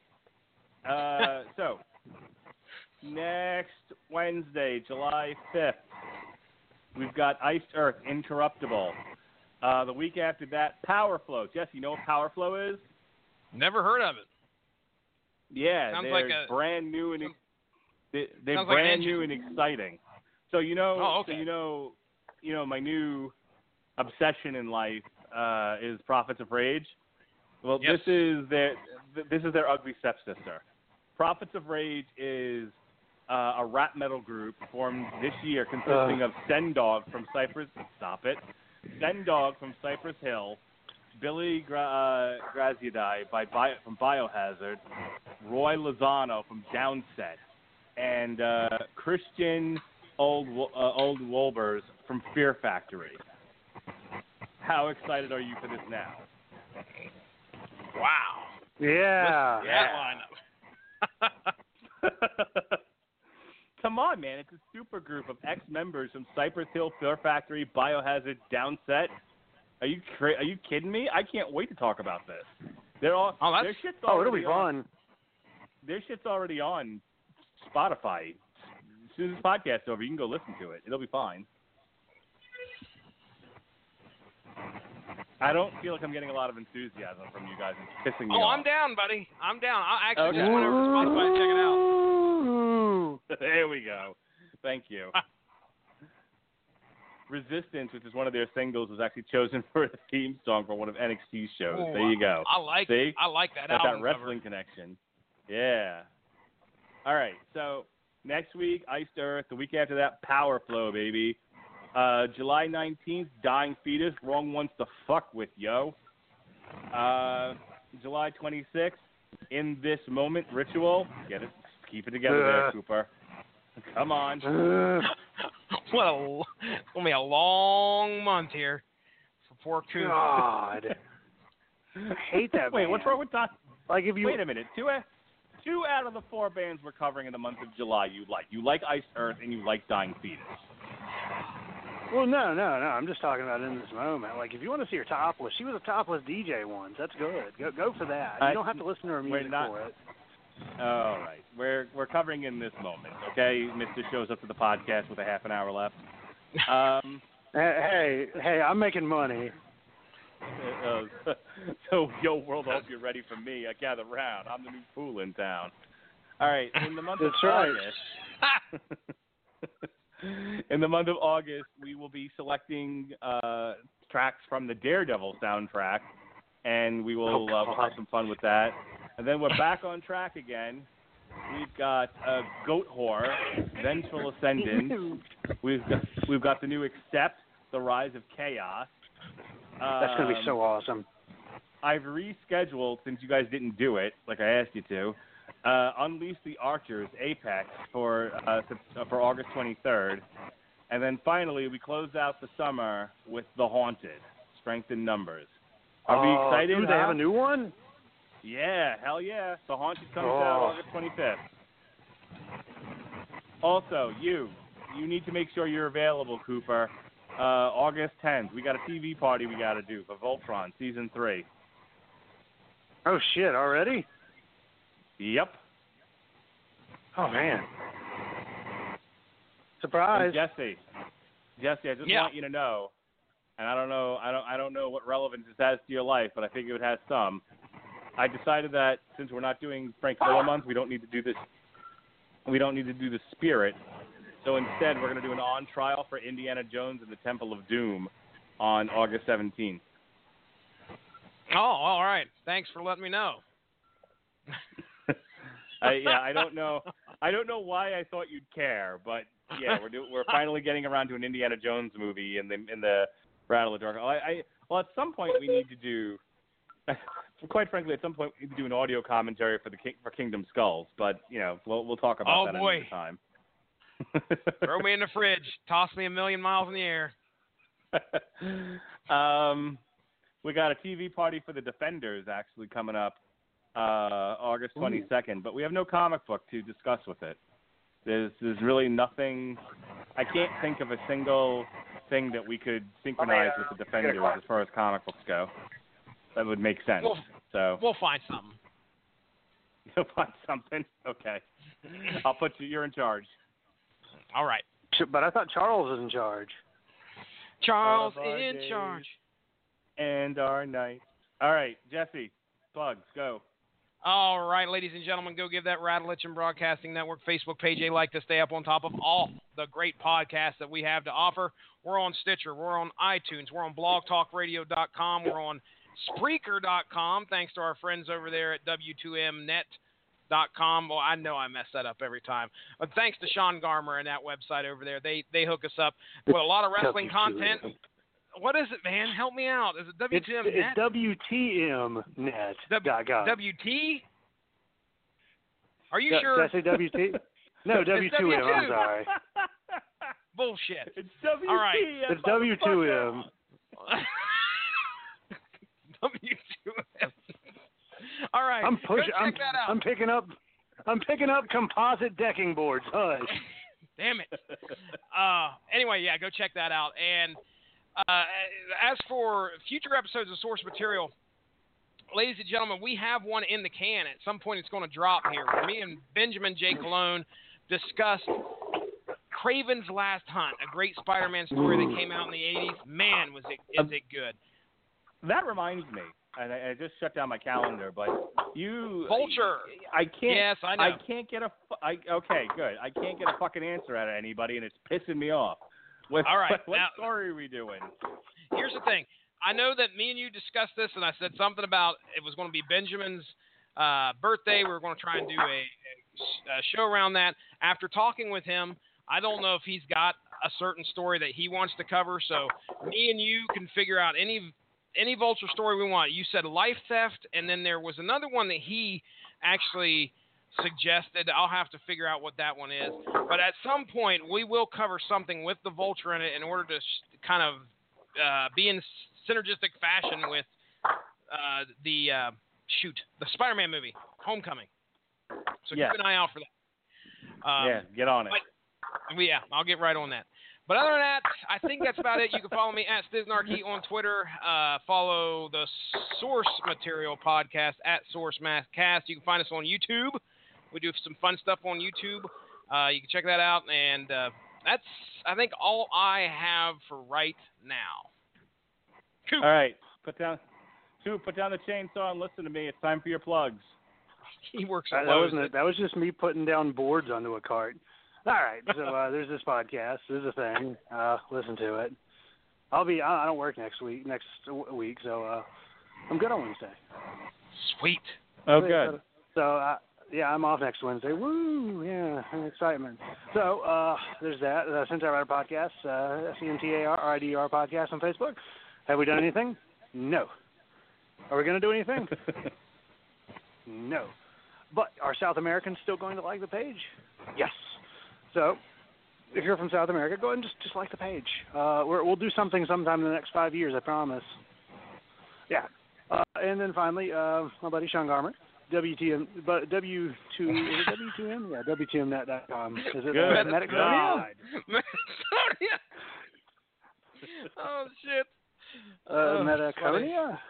So next Wednesday, July 5th, we've got Iced Earth, Incorruptible. The week after that, Power Flow. Jesse, you know what Power Flow is? Never heard of it. Yeah, Sounds they're like a- brand new and they're sounds like an brand engine. new and exciting. So you know, Oh, okay. so you know, my new obsession in life is Prophets of Rage. Well, Yes. this is their ugly stepsister. Prophets of Rage is a rap metal group formed this year consisting of Stendog from Cypress. Stop it. Stendog from Cypress Hill, Billy Graziadei from Biohazard, Roy Lozano from Downset, and Christian Old Wolbers from Fear Factory. How excited are you for this now? Wow. Yeah. That lineup. Come on, man. It's a super group of ex-members from Cypress Hill, Fear Factory, Biohazard, Downset. Are you kidding me? I can't wait to talk about this. Their shit's Oh, it'll already be on. fun. Their shit's already on Spotify. As soon as this podcast's over, you can go listen to it. It'll be fine. I don't feel like I'm getting a lot of enthusiasm from you guys. It's pissing me Oh, off. I'm down, buddy. I'm down. I actually Okay. just went over to Spotify to check it out. Ooh. There we go. Thank you. Resistance, which is one of their singles, was actually chosen for a theme song for one of NXT's shows. Ooh, There you go. I like See? I like that Got album that wrestling connection. Yeah. All right. So next week, Iced Earth. The week after that, Power Flow, baby. July 19th, Dying Fetus. Wrong ones to fuck with, yo. July 26th, In This Moment, Ritual. Get it? Keep it together there, Cooper. Come on. Well, it's gonna be a long month here for poor Coop. God. I hate that. Wait, band. what's wrong with that? Like if you Wait a minute. Two out of the 4 bands we're covering in the month of July you like. You like Iced Earth and you like Dying Fetus. Well, no. I'm just talking about In This Moment. Like if you want to see her topless, she was a topless DJ once. That's good. Go for that. You don't have to listen to her music for it. All right. We're covering In This Moment, okay? Mister shows up to the podcast with a half an hour left. Hey, I'm making money. So, yo, world, I hope you're ready for me. I gather round. I'm the new fool in town. All right. In the month of That's right. August, in the month of August, we will be selecting tracks from the Daredevil soundtrack, and we will have some fun with that. And then we're back on track again. We've got Goat Whore, Vengeful Ascendant. We've got the new Accept, The Rise of Chaos. That's going to be so awesome. I've rescheduled, since you guys didn't do it, like I asked you to, Unleash the Archers, Apex, for August 23rd. And then finally, we close out the summer with The Haunted, Strength in Numbers. Are we excited? Dude, they have a new one? Yeah, hell yeah. The Haunted comes out August 25th. Also, you need to make sure you're available, Cooper. August 10th, we got a TV party we got to do for Voltron Season 3. Oh, shit, already? Yep. Oh, man. Surprise. And Jesse, I just want you to know, and I don't know what relevance this has to your life, but I think it has some. I decided that since we're not doing Frank Miller Month, we don't need to do this. We don't need to do the Spirit. So instead, we're going to do an on trial for Indiana Jones and the Temple of Doom on August 17th. Oh, all right. Thanks for letting me know. I don't know. I don't know why I thought you'd care, but yeah, we're finally getting around to an Indiana Jones movie in the Rattle of Dark. Well, at some point we need to do. Quite frankly, at some point we need to do an audio commentary for Kingdom Skulls, but you know we'll talk about that another time. Throw me in the fridge. Toss me a million miles in the air. We got a TV party for the Defenders actually coming up August 22nd, but we have no comic book to discuss with it. There's really nothing. I can't think of a single thing that we could synchronize with the Defenders as far as comic books go. That would make sense. We'll find something. You'll find something? Okay. I'll put you. You're in charge. All right. But I thought Charles was in charge. Charles in charge. And our night. All right, Jesse, plugs, go. All right, ladies and gentlemen, go give that Rattleitchen Broadcasting Network Facebook page a like to stay up on top of all the great podcasts that we have to offer. We're on Stitcher. We're on iTunes. We're on blogtalkradio.com. We're on Spreaker.com, thanks to our friends over there at W2Mnet.com. Well, I know I mess that up every time. But thanks to Sean Garmer and that website over there. They hook us up with a lot of wrestling content. What is it, man? Help me out. Is it WTMnet? It's WTMnet.com. WT? Are you sure? Did I say WT? No, W2M. I'm sorry. Bullshit. It's WTM. All right. It's W2M. W2M. All right. I'm pushing. Go check that out. I'm picking up composite decking boards. Hush. Damn it. Anyway, yeah, go check that out. And as for future episodes of Source Material, ladies and gentlemen, we have one in the can. At some point, it's going to drop here. Me and Benjamin J. Cologne discussed Kraven's Last Hunt, a great Spider-Man story that came out in the 80s. Man, is it good. That reminds me, and I just shut down my calendar, but Vulture. I can't. Yes, I know. I can't get okay, good. I can't get a fucking answer out of anybody, and it's pissing me off. All right. What now, story are we doing? Here's the thing. I know that me and you discussed this, and I said something about it was going to be Benjamin's birthday. We were going to try and do a show around that. After talking with him, I don't know if he's got a certain story that he wants to cover, so me and you can figure out any Vulture story we want. You said life theft, and then there was another one that he actually suggested. I'll have to figure out what that one is. But at some point, we will cover something with the Vulture in it in order to kind of be in synergistic fashion with the Spider-Man movie, Homecoming. So keep an eye out for that. Get on it. Yeah, I'll get right on that. But other than that, I think that's about it. You can follow me at Stiznarkey on Twitter. Follow the Source Material podcast at SourceMathCast. You can find us on YouTube. We do some fun stuff on YouTube. You can check that out. And that's, I think, all I have for right now. Coop. All right. Put down the chainsaw and listen to me. It's time for your plugs. He works that wasn't it. That was just me putting down boards onto a cart. All right, so there's this podcast. There's a thing. Listen to it. I don't work next week, so I'm good on Wednesday. Sweet. Oh, good. So I'm off next Wednesday. Woo! Yeah, excitement. So there's that. Since I Write a Podcast, CNTARIDR podcast on Facebook. Have we done anything? No. Are we going to do anything? No. But are South Americans still going to like the page? Yes. So, if you're from South America, go ahead and just like the page. We'll do something sometime in the next 5 years, I promise. Yeah. And then finally, my buddy Sean Garmer, W2M, is it W2M? Yeah, W2Mnet.com. Is it Metaconia? Oh, shit. Metaconia?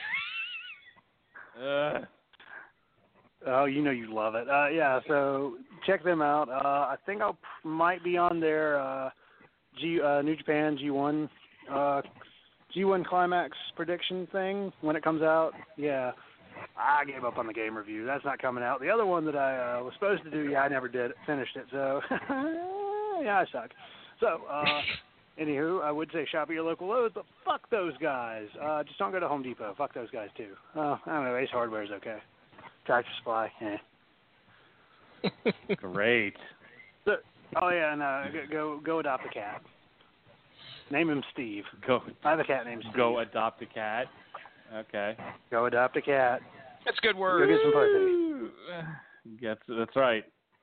Oh, you know you love it. Yeah, so check them out. I think I might be on their New Japan G1 Climax prediction thing when it comes out. Yeah, I gave up on the game review. That's not coming out. The other one that I was supposed to do, I never did. Finished it, so yeah, I suck. So, anywho, I would say shop at your local Lowe's, but fuck those guys. Just don't go to Home Depot. Fuck those guys, too. I don't know, Ace Hardware is okay. Tractor Supply, Great. So, and go adopt a cat. Name him Steve. I have a cat named Steve. Go adopt a cat. Okay. Go adopt a cat. That's a good word. Go get some pussy. That's right.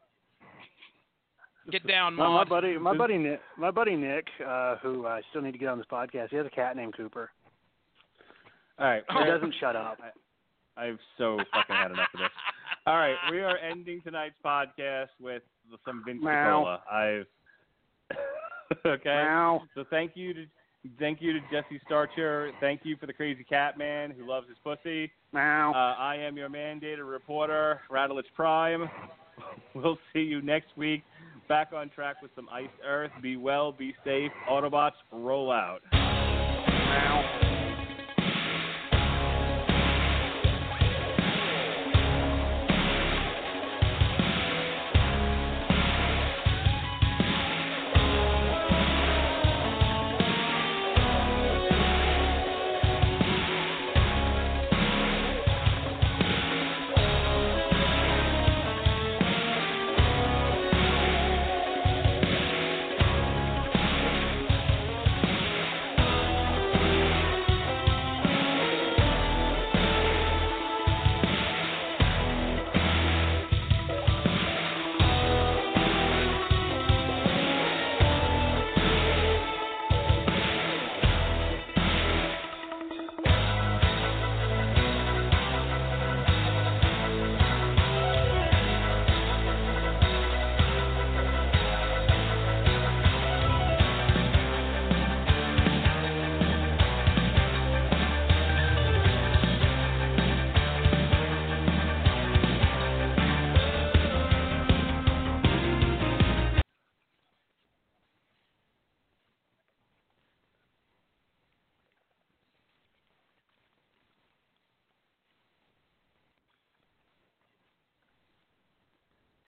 Get down, Mom. Mom. My buddy Nick, who I still need to get on this podcast. He has a cat named Cooper. All right. He doesn't shut up. I've so fucking had enough of this. All right, we are ending tonight's podcast with some Vince Nicola. Okay. Meow. So thank you to Jesse Starcher. Thank you for the crazy cat man who loves his pussy. Meow. I am your mandated reporter, Radulich Prime. We'll see you next week. Back on track with some Iced Earth. Be well, be safe. Autobots, roll out. Meow.